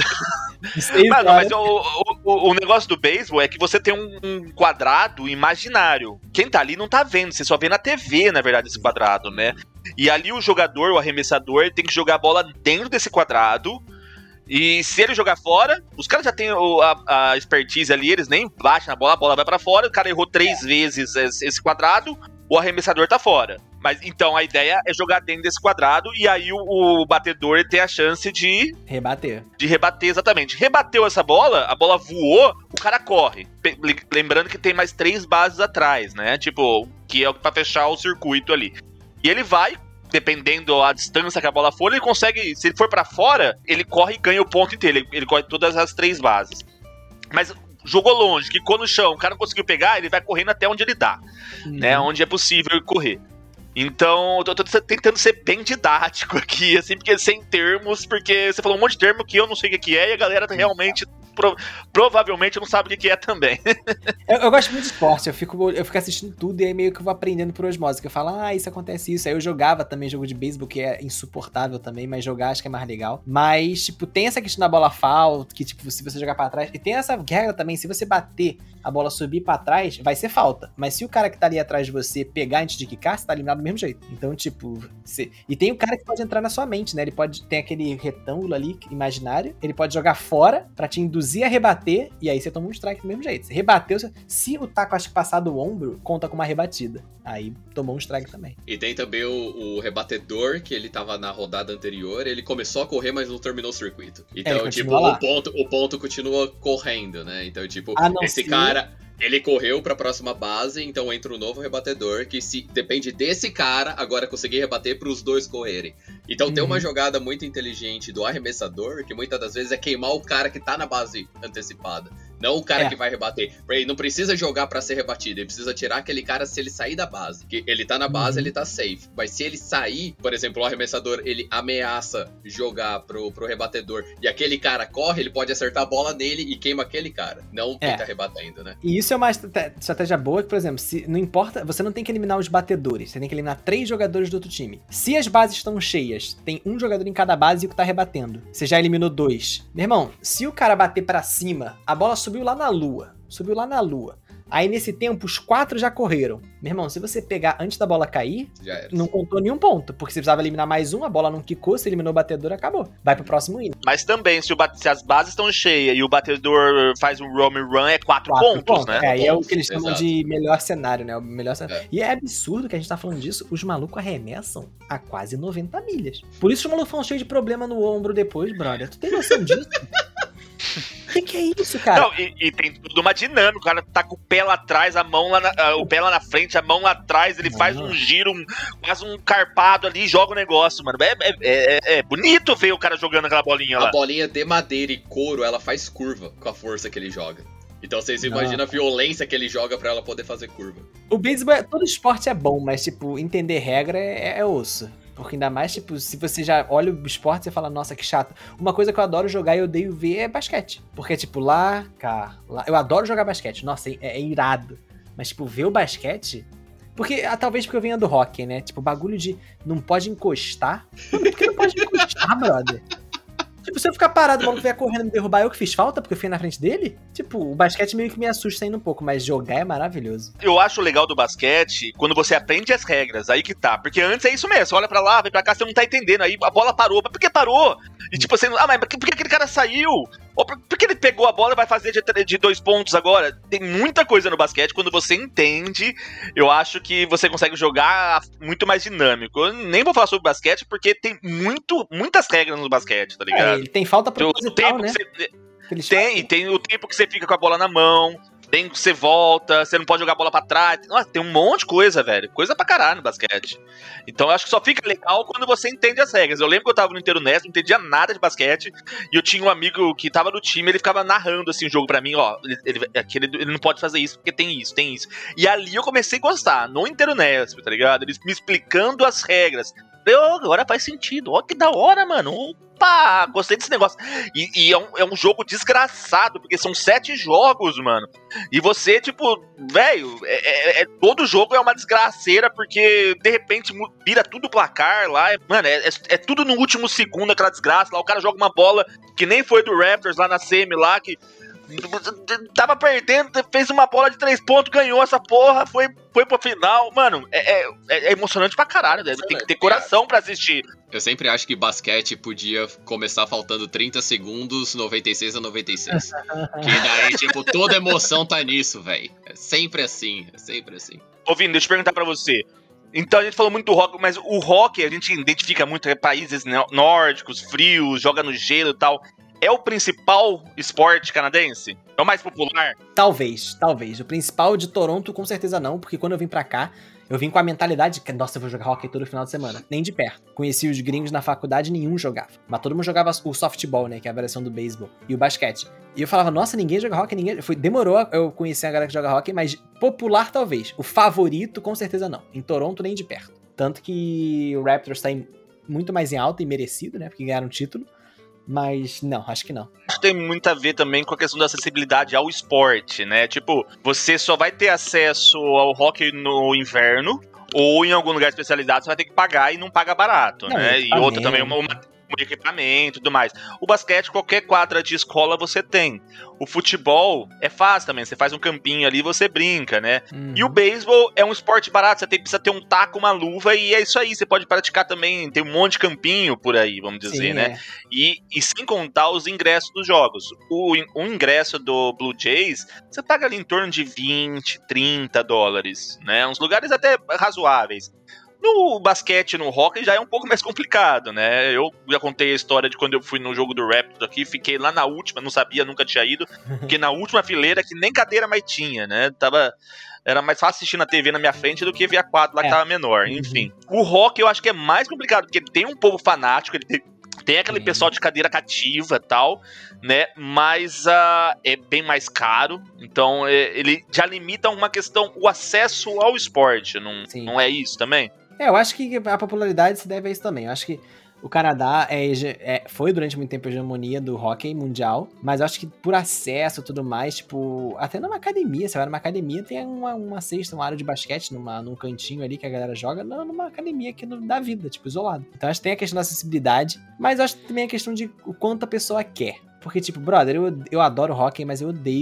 Seis Mano, horas. mas o, o, o- o negócio do beisebol é que você tem um, um quadrado imaginário. Quem tá ali não tá vendo, você só vê na T V, na verdade, esse quadrado, né? E ali o jogador, o arremessador, tem que jogar a bola dentro desse quadrado. E se ele jogar fora, os caras já têm o- a, a expertise ali, eles nem batem na bola, a bola vai pra fora, o cara errou três vezes esse, esse quadrado, o arremessador tá fora. Mas então a ideia é jogar dentro desse quadrado e aí o, o batedor tem a chance de, Rebater. de rebater exatamente. Rebateu essa bola, a bola voou, o cara corre. Pe- Lembrando que tem mais três bases atrás, né? Tipo, que é pra fechar o circuito ali. E ele vai, dependendo a distância que a bola for, ele consegue, se ele for pra fora, ele corre e ganha o ponto inteiro. Ele, ele corre todas as três bases. Mas jogou longe, quicou no chão, o cara não conseguiu pegar, ele vai correndo até onde ele dá, né? Onde é possível correr. Então, eu tô, tô tentando ser bem didático aqui, assim, porque sem termos, porque você falou um monte de termo que eu não sei o que que é e a galera tá realmente, pro- provavelmente não sabe o que que é também. Eu, eu gosto muito de esporte, eu fico, eu fico assistindo tudo e aí meio que eu vou aprendendo por osmose. Que eu falo, ah, isso acontece isso. Aí eu jogava também jogo de beisebol, que é insuportável também, mas jogar acho que é mais legal. Mas, tipo, tem essa questão da bola foul, que, tipo, se você jogar pra trás. E tem essa regra também, se você bater, a bola subir pra trás, vai ser falta. Mas se o cara que tá ali atrás de você pegar antes de quicar, você tá eliminado do mesmo jeito. Então, tipo, você... E tem o cara que pode entrar na sua mente, né? Ele pode ter aquele retângulo ali, imaginário, ele pode jogar fora pra te induzir a rebater, e aí você toma um strike do mesmo jeito. Você rebateu, você... se o taco acho que passar do ombro, conta com uma rebatida. Aí tomou um strike também. E tem também o, o rebatedor, que ele tava na rodada anterior, ele começou a correr, mas não terminou o circuito. Então, ele tipo, continua lá. o ponto, o ponto continua correndo, né? Então, tipo, A não esse ser- cara, ele correu pra próxima base, então entra um novo rebatedor, que se depende desse cara, agora conseguir rebater pros dois correrem. Então tem uma Uhum. jogada muito inteligente do arremessador, que muitas das vezes é queimar o cara que tá na base antecipada. Não o cara É. que vai rebater. Ele não precisa jogar pra ser rebatido, ele precisa tirar aquele cara se ele sair da base. Que ele tá na base, Uhum. ele tá safe. Mas se ele sair, por exemplo, o arremessador, ele ameaça jogar pro, pro rebatedor e aquele cara corre, ele pode acertar a bola nele e queima aquele cara. Não quem É. tá rebatendo, né? E isso é uma estrate- estratégia boa que, por exemplo, se não importa, você não tem que eliminar os batedores, você tem que eliminar três jogadores do outro time. Se as bases estão cheias, tem um jogador em cada base e o que tá rebatendo. Você já eliminou dois. Meu irmão, se o cara bater pra cima, a bola subiu lá na lua. Subiu lá na lua. Aí nesse tempo, os quatro já correram. Meu irmão, se você pegar antes da bola cair, Já era. não contou nenhum ponto. Porque você precisava eliminar mais um, a bola não quicou, você eliminou o batedor, acabou. Vai pro próximo inning. Mas também, se, o bate- se as bases estão cheias e o batedor faz um roam and run, é quatro, Quatro pontos, pontos. né? É, aí é o Pontos, que eles chamam exato. de melhor cenário, né? O melhor cenário. É. E é absurdo que a gente tá falando disso, os malucos arremessam a quase noventa milhas. Por isso os malucos falam cheio de problema no ombro depois, brother. Tu tem noção disso? O que, que é isso, cara? Não, e, e tem tudo uma dinâmica. O cara tá com o pé lá atrás, a mão lá na, ah, o pé lá na frente, a mão lá atrás, ele Não. faz um giro, um, faz um carpado ali e joga o negócio, mano. É, é, é, é bonito ver o cara jogando aquela bolinha lá. A bolinha de madeira e couro, ela faz curva com a força que ele joga. Então vocês Não. imaginam a violência que ele joga pra ela poder fazer curva. O beisebol, é- todo esporte é bom, mas, tipo, entender regra é, é osso. Porque ainda mais, tipo, se você já olha o esporte e fala, nossa, que chato. Uma coisa que eu adoro jogar e eu odeio ver é basquete. Porque, tipo, lá, cá, lá... Eu adoro jogar basquete, nossa, é, é irado. Mas, tipo, ver o basquete... Porque, ah, talvez porque eu venha do hockey, né? Tipo, o bagulho de não pode encostar. Mano, por que não pode encostar, brother? Tipo, se eu ficar parado, o maluco vier correndo e me derrubar, eu que fiz falta porque eu fui na frente dele? Tipo, o basquete meio que me assusta ainda um pouco, mas jogar é maravilhoso. Eu acho legal do basquete quando você aprende as regras, aí que tá. Porque antes é isso mesmo, você olha pra lá, vem pra cá, você não tá entendendo. Aí a bola parou, mas por que parou? E tipo, você não. Ah, mas por que, por que aquele cara saiu? Ou por, por que ele pegou a bola e vai fazer de, de dois pontos agora? Tem muita coisa no basquete, quando você entende, eu acho que você consegue jogar muito mais dinâmico. Eu nem vou falar sobre basquete, porque tem muito, muitas regras no basquete, tá ligado? É, ele tem falta o proposital, tempo né? que você. Que eles Tem, fazem. tem o tempo que você fica com a bola na mão, tem que você volta, você não pode jogar a bola pra trás. Nossa, tem um monte de coisa, velho. Coisa pra caralho no basquete. Então eu acho que só fica legal quando você entende as regras. Eu lembro que eu tava no Inteiro Nest, não entendia nada de basquete, e eu tinha um amigo que tava no time, ele ficava narrando assim o jogo pra mim, ó. Ele, ele, aquele, ele não pode fazer isso porque tem isso, tem isso. E ali eu comecei a gostar, no Inteiro Nest, tá ligado? Eles me explicando as regras. Eu, agora faz sentido. Ó, que da hora, mano. Opa, gostei desse negócio. E, e é, um, é um jogo desgraçado, porque são sete jogos, mano. E você, tipo, velho, é, é, é, todo jogo é uma desgraceira, porque de repente vira tudo placar lá. É, mano, é, é, é tudo no último segundo, aquela desgraça lá. O cara joga uma bola que nem foi do Raptors lá na semi lá, que tava perdendo, fez uma bola de três pontos, ganhou essa porra, foi, foi pro final. Mano, é, é, é emocionante pra caralho, né? Tem que ter coração pra assistir. Eu sempre acho que basquete podia começar faltando trinta segundos, noventa e seis a noventa e seis. Que daí, tipo, toda emoção tá nisso, velho. É sempre assim, é sempre assim. Ô, Vini, deixa eu perguntar pra você. Então a gente falou muito do rock, mas o rock a gente identifica muito é, países nórdicos, frios, joga no gelo e tal. É o principal esporte canadense? É o mais popular? Talvez, talvez. O principal de Toronto, com certeza não, porque quando eu vim pra cá, eu vim com a mentalidade que, nossa, eu vou jogar hockey todo final de semana. Nem de perto. Conheci os gringos na faculdade, nenhum jogava. Mas todo mundo jogava o softball, né, que é a variação do beisebol, e o basquete. E eu falava, nossa, ninguém joga hockey, ninguém... Foi, demorou eu conhecer a galera que joga hockey, mas popular talvez. O favorito, com certeza não. Em Toronto, nem de perto. Tanto que o Raptors tá em, muito mais em alta e merecido, né, porque ganharam um título. Mas não, acho que não. Isso tem muito a ver também com a questão da acessibilidade ao esporte, né? Tipo, você só vai ter acesso ao hockey no inverno, ou em algum lugar especializado você vai ter que pagar e não paga barato, Não, né? E equipamento. outra também, uma, uma, um equipamento e tudo mais. O basquete, qualquer quadra de escola você tem. O futebol é fácil também, você faz um campinho ali e você brinca, né? Uhum. E o beisebol é um esporte barato, você tem, precisa ter um taco, uma luva, e é isso aí, você pode praticar também, tem um monte de campinho por aí, vamos dizer, Sim, né? é. E, e sem contar os ingressos dos jogos. O, o ingresso do Blue Jays, você paga ali em torno de vinte, trinta dólares, né? Uns lugares até razoáveis. No basquete, no hockey, já é um pouco mais complicado, né? Eu já contei a história de quando eu fui no jogo do Raptors aqui, fiquei lá na última, não sabia, nunca tinha ido, fiquei na última fileira que nem cadeira mais tinha, né? Tava... Era mais fácil assistir na T V na minha frente do que ver a quadra lá que É. tava menor, enfim. O hockey eu acho que é mais complicado, porque ele tem um povo fanático, ele tem, tem aquele Sim. pessoal de cadeira cativa e tal, né? Mas uh, é bem mais caro, então é, ele já limita uma questão, o acesso ao esporte, não, Sim. não é isso também? É, eu acho que a popularidade se deve a isso também. Eu acho que o Canadá é, hege- é- foi durante muito tempo a hegemonia do hockey mundial, mas eu acho que por acesso e tudo mais, tipo, até numa academia, você vai numa academia, tem uma, uma cesta, uma área de basquete numa, num cantinho ali que a galera joga, não, numa academia aqui no, da vida, tipo, isolado. Então acho que tem a questão da acessibilidade, mas eu acho que também a questão de o quanto a pessoa quer. Porque, tipo, brother, eu, eu adoro hockey, mas eu odeio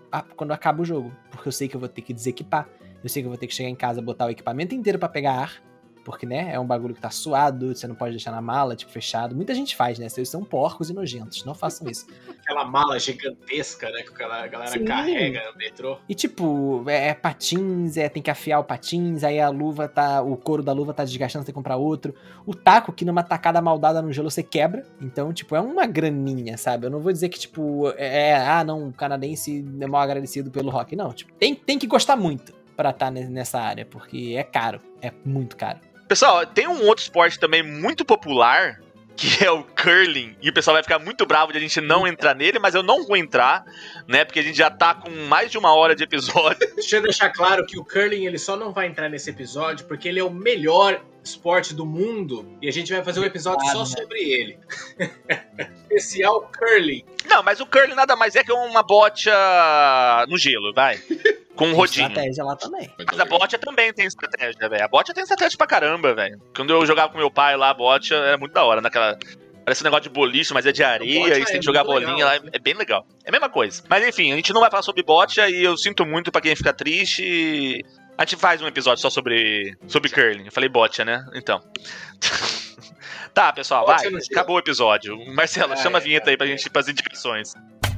a- quando acaba o jogo. Porque eu sei que eu vou ter que desequipar. Eu sei que eu vou ter que chegar em casa, botar o equipamento inteiro pra pegar ar. Porque, né, é um bagulho que tá suado, você não pode deixar na mala, tipo, fechado. Muita gente faz, né? Vocês são porcos e nojentos, não façam isso. Aquela mala gigantesca, né? Que a galera Sim. carrega no metrô. E, tipo, é, é patins, é, tem que afiar o patins, aí a luva tá... O couro da luva tá desgastando, você tem que comprar outro. O taco, que numa tacada maldada no gelo você quebra. Então, tipo, é uma graninha, sabe? Eu não vou dizer que, tipo, é... Ah, não, o canadense é mal agradecido pelo rock. Não, tipo, tem, tem que gostar muito pra estar nessa área, porque é caro. É muito caro. Pessoal, tem um outro esporte também muito popular, que é o curling, e o pessoal vai ficar muito bravo de a gente não entrar nele, mas eu não vou entrar, né, porque a gente já tá com mais de uma hora de episódio. Deixa eu deixar claro que o curling ele só não vai entrar nesse episódio porque ele é o melhor esporte do mundo e a gente vai fazer um episódio Ah, só né? sobre ele. Especial curling. Não, mas o curling nada mais é que uma bocha no gelo, vai, com um Tem rodinho. estratégia lá também. Mas a bocha também tem estratégia, velho. A bocha tem estratégia pra caramba, velho. Quando eu jogava com meu pai lá, a bocha era muito da hora, naquela... Parece um negócio de boliche, mas é de areia, bocha e você é tem que jogar muito bolinha legal, lá, assim. é bem legal. É a mesma coisa. Mas enfim, a gente não vai falar sobre bocha, e eu sinto muito pra quem fica triste. A gente faz um episódio só sobre, sobre curling. Eu falei bocha, né? Então. Tá, pessoal, Bocha vai. no gelo. Acabou o episódio. Marcelo, Ah, chama a é, vinheta aí pra é. gente ir pras indicações.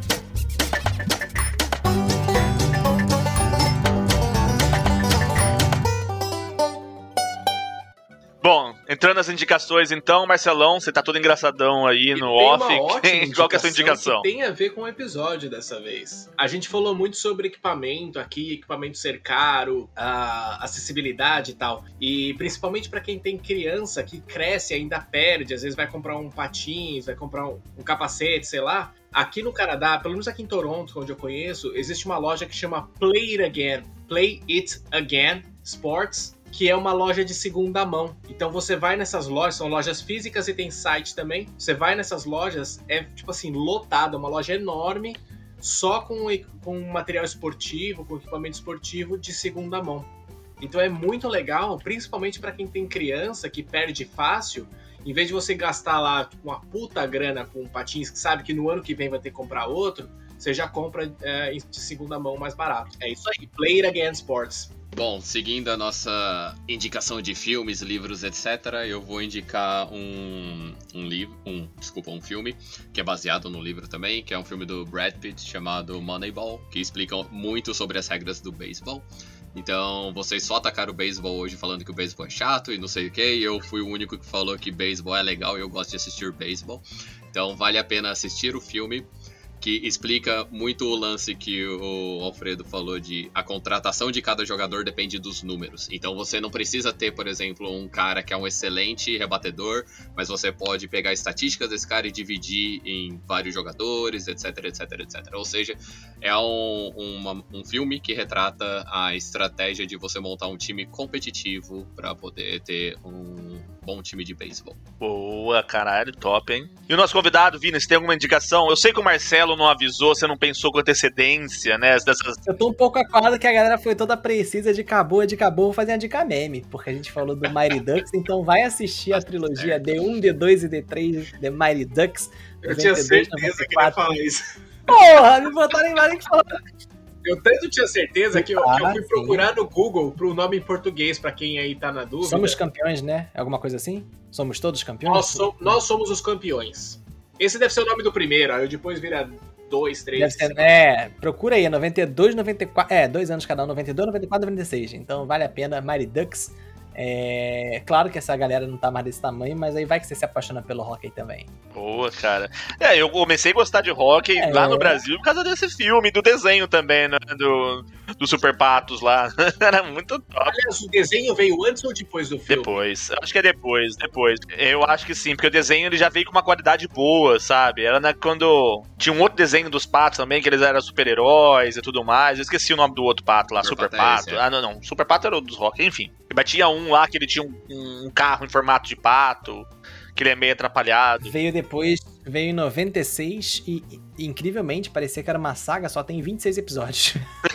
Bom, entrando nas indicações então, Marcelão, você tá todo engraçadão aí E no tem off. uma ótima Quem- Qual que é a sua indicação? Que tem a ver com o episódio dessa vez. A gente falou muito sobre equipamento aqui, equipamento ser caro, a acessibilidade e tal. E principalmente pra quem tem criança que cresce e ainda perde, às vezes vai comprar um patins, vai comprar um, um capacete, sei lá. Aqui no Canadá, pelo menos aqui em Toronto, onde eu conheço, existe uma loja que chama Play It Again, Play It Again Sports, que é uma loja de segunda mão. Então você vai nessas lojas, são lojas físicas e tem site também. Você vai nessas lojas, é tipo assim, lotado, é uma loja enorme, só com, com material esportivo, com equipamento esportivo de segunda mão. Então é muito legal, principalmente para quem tem criança que perde fácil. Em vez de você gastar lá tipo, uma puta grana com patins, que sabe que no ano que vem vai ter que comprar outro, você já compra é, de segunda mão mais barato. É isso aí, Play It Again Sports. Bom, seguindo a nossa indicação de filmes, livros, etcétera, eu vou indicar um, um livro, um, desculpa, um filme que é baseado no livro também, que é um filme do Brad Pitt chamado Moneyball, que explica muito sobre as regras do beisebol. Então, vocês só atacaram o beisebol hoje falando que o beisebol é chato e não sei o que, e eu fui o único que falou que beisebol é legal e eu gosto de assistir beisebol. Então, vale a pena assistir o filme, que explica muito o lance que o Alfredo falou de a contratação de cada jogador depende dos números. Então você não precisa ter, por exemplo, um cara que é um excelente rebatedor, mas você pode pegar estatísticas desse cara e dividir em vários jogadores, etc, etc, etcétera. Ou seja, é um, uma, um filme que retrata a estratégia de você montar um time competitivo para poder ter um bom time de beisebol. Boa, caralho, top, hein? E o nosso convidado, Vini, você tem alguma indicação? Eu sei que o Marcelo não avisou, você não pensou com antecedência, né? Dessas... Eu tô um pouco acuado que a galera foi toda precisa de acabou, de acabou, vou fazer uma dica meme, porque a gente falou do Mighty Ducks, então vai assistir a trilogia D um, D dois e D três The Mighty Ducks. Eu tinha noventa e dois, certeza que ele noventa e ia quatro. falar isso. Porra, me botaram em vários fora. Eu tanto tinha certeza que eu, que eu Ah, fui sim. procurar no Google pro nome em português, pra quem aí tá na dúvida. Somos campeões, né? Alguma coisa assim? Somos todos campeões? Nós, so- nós somos os campeões. Esse deve ser o nome do primeiro, aí depois vira dois, três. Deve ser, é, procura aí, é noventa e dois, noventa e quatro, é, dois anos cada um, noventa e dois, noventa e quatro, noventa e seis, então vale a pena, Mighty Ducks. É, claro que essa galera não tá mais desse tamanho, mas aí vai que você se apaixona pelo hockey também. Boa, cara. É, eu comecei a gostar de hockey É. lá no Brasil por causa desse filme, do desenho também, né? Do, do Super Patos lá. Era muito top. Aliás, o desenho veio antes ou depois do filme? Depois, acho que é depois, depois. Eu acho que sim, porque o desenho ele já veio com uma qualidade boa, sabe? Era na, quando tinha um outro desenho dos patos também, que eles eram super-heróis e tudo mais. Eu esqueci o nome do outro pato lá, Super, Super Pato é Pato. esse, é. Ah, não, não. Super Pato era o dos rock, enfim. E batia um lá que ele tinha um, um carro em formato de pato, que ele é meio atrapalhado. Veio depois, veio em noventa e seis e, e, incrivelmente, parecia que era uma saga, só tem vinte e seis episódios.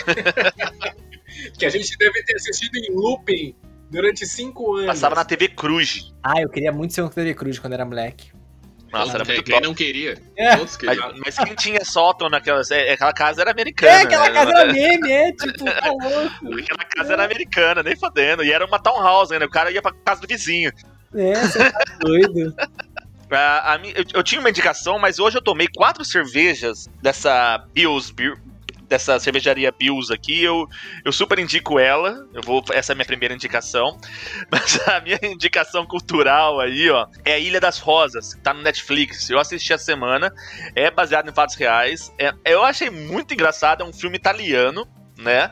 Que a gente deve ter assistido em looping durante cinco anos. Passava na T V Cruz. Ah, eu queria muito ser um T V Cruz quando era moleque. Nossa, era quem, muito quem top. não queria? É. Todos Mas, queriam. mas quem tinha sótão naquela... é, aquela casa era americana. É, aquela né? casa era meme, é, tipo, tá louco. Aquela casa era americana, nem fodendo. E era uma townhouse ainda. O cara ia pra casa do vizinho. É, você tá doido. A, a, mi- eu, eu tinha uma indicação, mas hoje eu tomei quatro cervejas dessa Bills Beer, dessa cervejaria Bills aqui. Eu, eu super indico ela. Eu vou, essa é a minha primeira indicação. Mas a minha indicação cultural aí, ó, é a Ilha das Rosas, que tá no Netflix. Eu assisti a semana. É baseado em fatos reais. É, eu achei muito engraçado. É um filme italiano, né?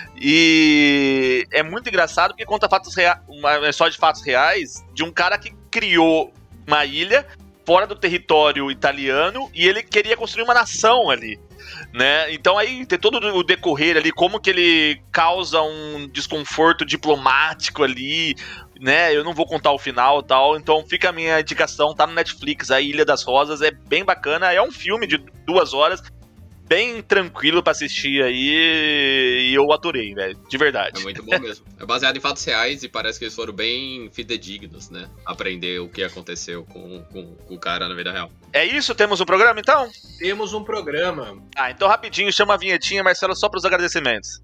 E é muito engraçado porque conta fatos reais, uma história de fatos reais de um cara que criou uma ilha fora do território italiano e ele queria construir uma nação ali, né? Então aí tem todo o decorrer ali, como que ele causa um desconforto diplomático ali, né? Eu não vou contar o final e tal, então fica a minha indicação, tá no Netflix, a Ilha das Rosas, é bem bacana, é um filme de duas horas, bem tranquilo pra assistir aí, e eu adorei, velho, de verdade. É muito bom mesmo. É baseado em fatos reais e parece que eles foram bem fidedignos, né? Aprender o que aconteceu com, com, com o cara na vida real. É isso? Temos um programa, então? Temos um programa. Ah, então rapidinho, chama a vinhetinha, Marcelo, só pros agradecimentos.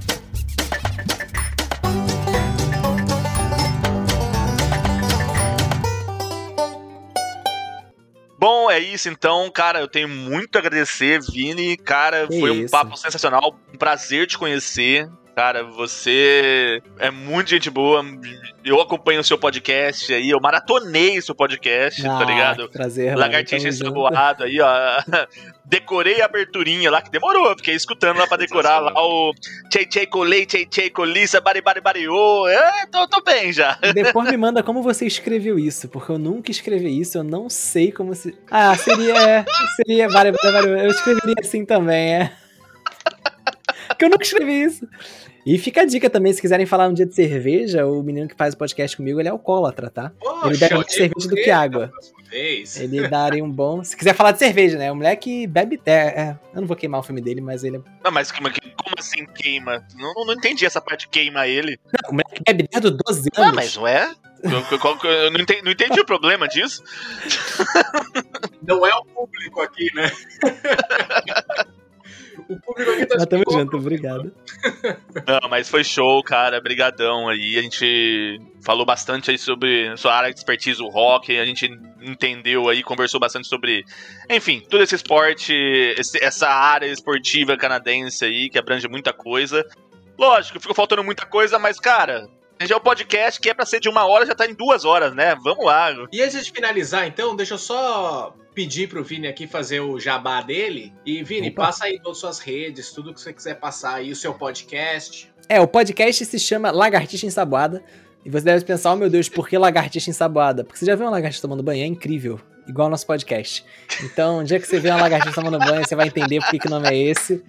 Bom, é isso então, cara, eu tenho muito a agradecer, Vini, cara, Que foi um isso. papo sensacional, um prazer te conhecer, cara, você é muito gente boa, eu acompanho o seu podcast aí, eu maratonei o seu podcast, Ah, tá ligado? que prazer, Lagartixa mano, tamo junto. ensaboado aí, ó. Decorei a aberturinha lá, que demorou. Fiquei escutando lá pra decorar lá o Tchei Tchei Colei, Tchei Tchei Colissa, Bari Bari Bariô. É, tô, tô bem já. Depois me manda como você escreveu isso, porque eu nunca escrevi isso, eu não sei como se... Ah, seria... Seria... Vale, vale, eu escreveria assim também, é. Porque eu nunca escrevi isso. E fica a dica também, se quiserem falar um dia de cerveja, o menino que faz o podcast comigo, ele é alcoólatra, tá? Poxa, Ele bebe eu mais cerveja do que água. Vez. Ele daria um bom... Se quiser falar de cerveja, né? O moleque bebe... É, é, eu não vou queimar o filme dele, mas ele... Não, mas como, como assim queima? Não, não entendi essa parte, queima ele. Não, o moleque bebe desde os doze anos. Ah, mas não é? Eu, eu- eu não entendi, não entendi o problema disso. Não é o público aqui, né? O público aqui tá Mas tamo ficou- junto, obrigado. Não, mas foi show, cara. Brigadão aí. A gente falou bastante aí sobre sua área de expertise, o rock. A gente entendeu aí, conversou bastante sobre, enfim, todo esse esporte, esse- essa área esportiva canadense aí, que abrange muita coisa. Lógico, ficou faltando muita coisa, mas, cara, já é um podcast que é pra ser de uma hora, já tá em duas horas, né? Vamos lá. E antes de finalizar, então, deixa eu só pedir pro Vini aqui fazer o jabá dele. E, Vini, Opa. passa aí todas as suas redes, tudo que você quiser passar aí, o seu podcast. É, o podcast se chama Lagartixa Ensaboada. E você deve pensar, oh meu Deus, por que lagartixa ensaboada? Porque você já viu uma lagartixa tomando banho? É incrível. Igual o nosso podcast. Então, um dia que você vê uma lagartixa tomando banho, você vai entender por que que o nome é esse.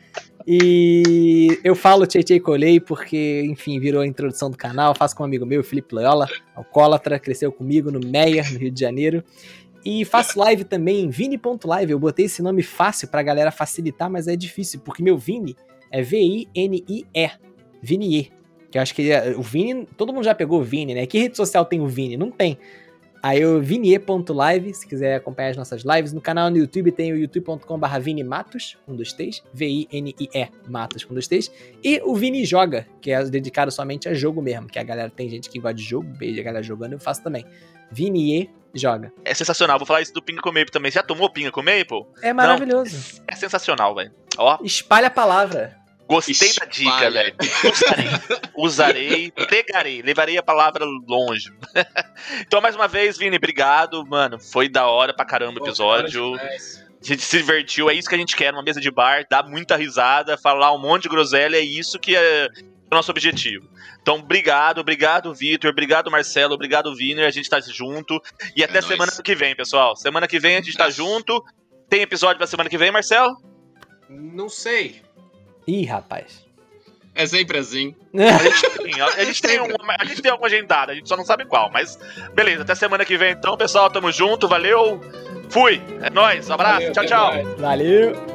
E eu falo Tchei Tchei Colei porque, enfim, virou a introdução do canal. Faço com um amigo meu, o Felipe Loyola, alcoólatra, cresceu comigo no Meia, no Rio de Janeiro. E faço live também em vini ponto live. Eu botei esse nome fácil pra galera facilitar, mas é difícil, porque meu Vini é V I N I E. Vini. Que eu acho que o Vini, todo mundo já pegou o Vini, né? Que rede social tem o Vini? Não tem. Aí o vinie ponto live, se quiser acompanhar as nossas lives. No canal no YouTube tem o youtube ponto com barra Vini Matos, um, dois, três, V I N I E, Matos, um, dois, três. E o Vini Joga, que é dedicado somente a jogo mesmo, que a galera, tem gente que gosta de jogo, veja a galera jogando, eu faço também. Vinie Joga. É sensacional. Vou falar isso do Pinga com Maple também. Já tomou Pinga com Maple? É maravilhoso. É sensacional, velho. Ó, Espalha a palavra. gostei da dica, Espalha. velho. Usarei, usarei, pegarei, levarei a palavra longe. Então, mais uma vez, Vini, obrigado, mano. Foi da hora pra caramba o episódio. A gente se divertiu, é isso que a gente quer numa mesa de bar, dar muita risada, falar um monte de groselha, é isso que é o nosso objetivo. Então, obrigado, obrigado, Vitor, obrigado, Marcelo, obrigado, Vini, a gente tá junto. E até É semana nóis. que vem, pessoal. Semana que vem a gente tá junto. Tem episódio pra semana que vem, Marcelo? Não sei. Ih, rapaz. É sempre assim. A gente tem, a gente tem, um, a gente tem alguma agendada, a gente só não sabe qual, mas beleza, até semana que vem então, pessoal, tamo junto, valeu, fui, é nóis, abraço, Valeu, tchau, até tchau. mais. Valeu.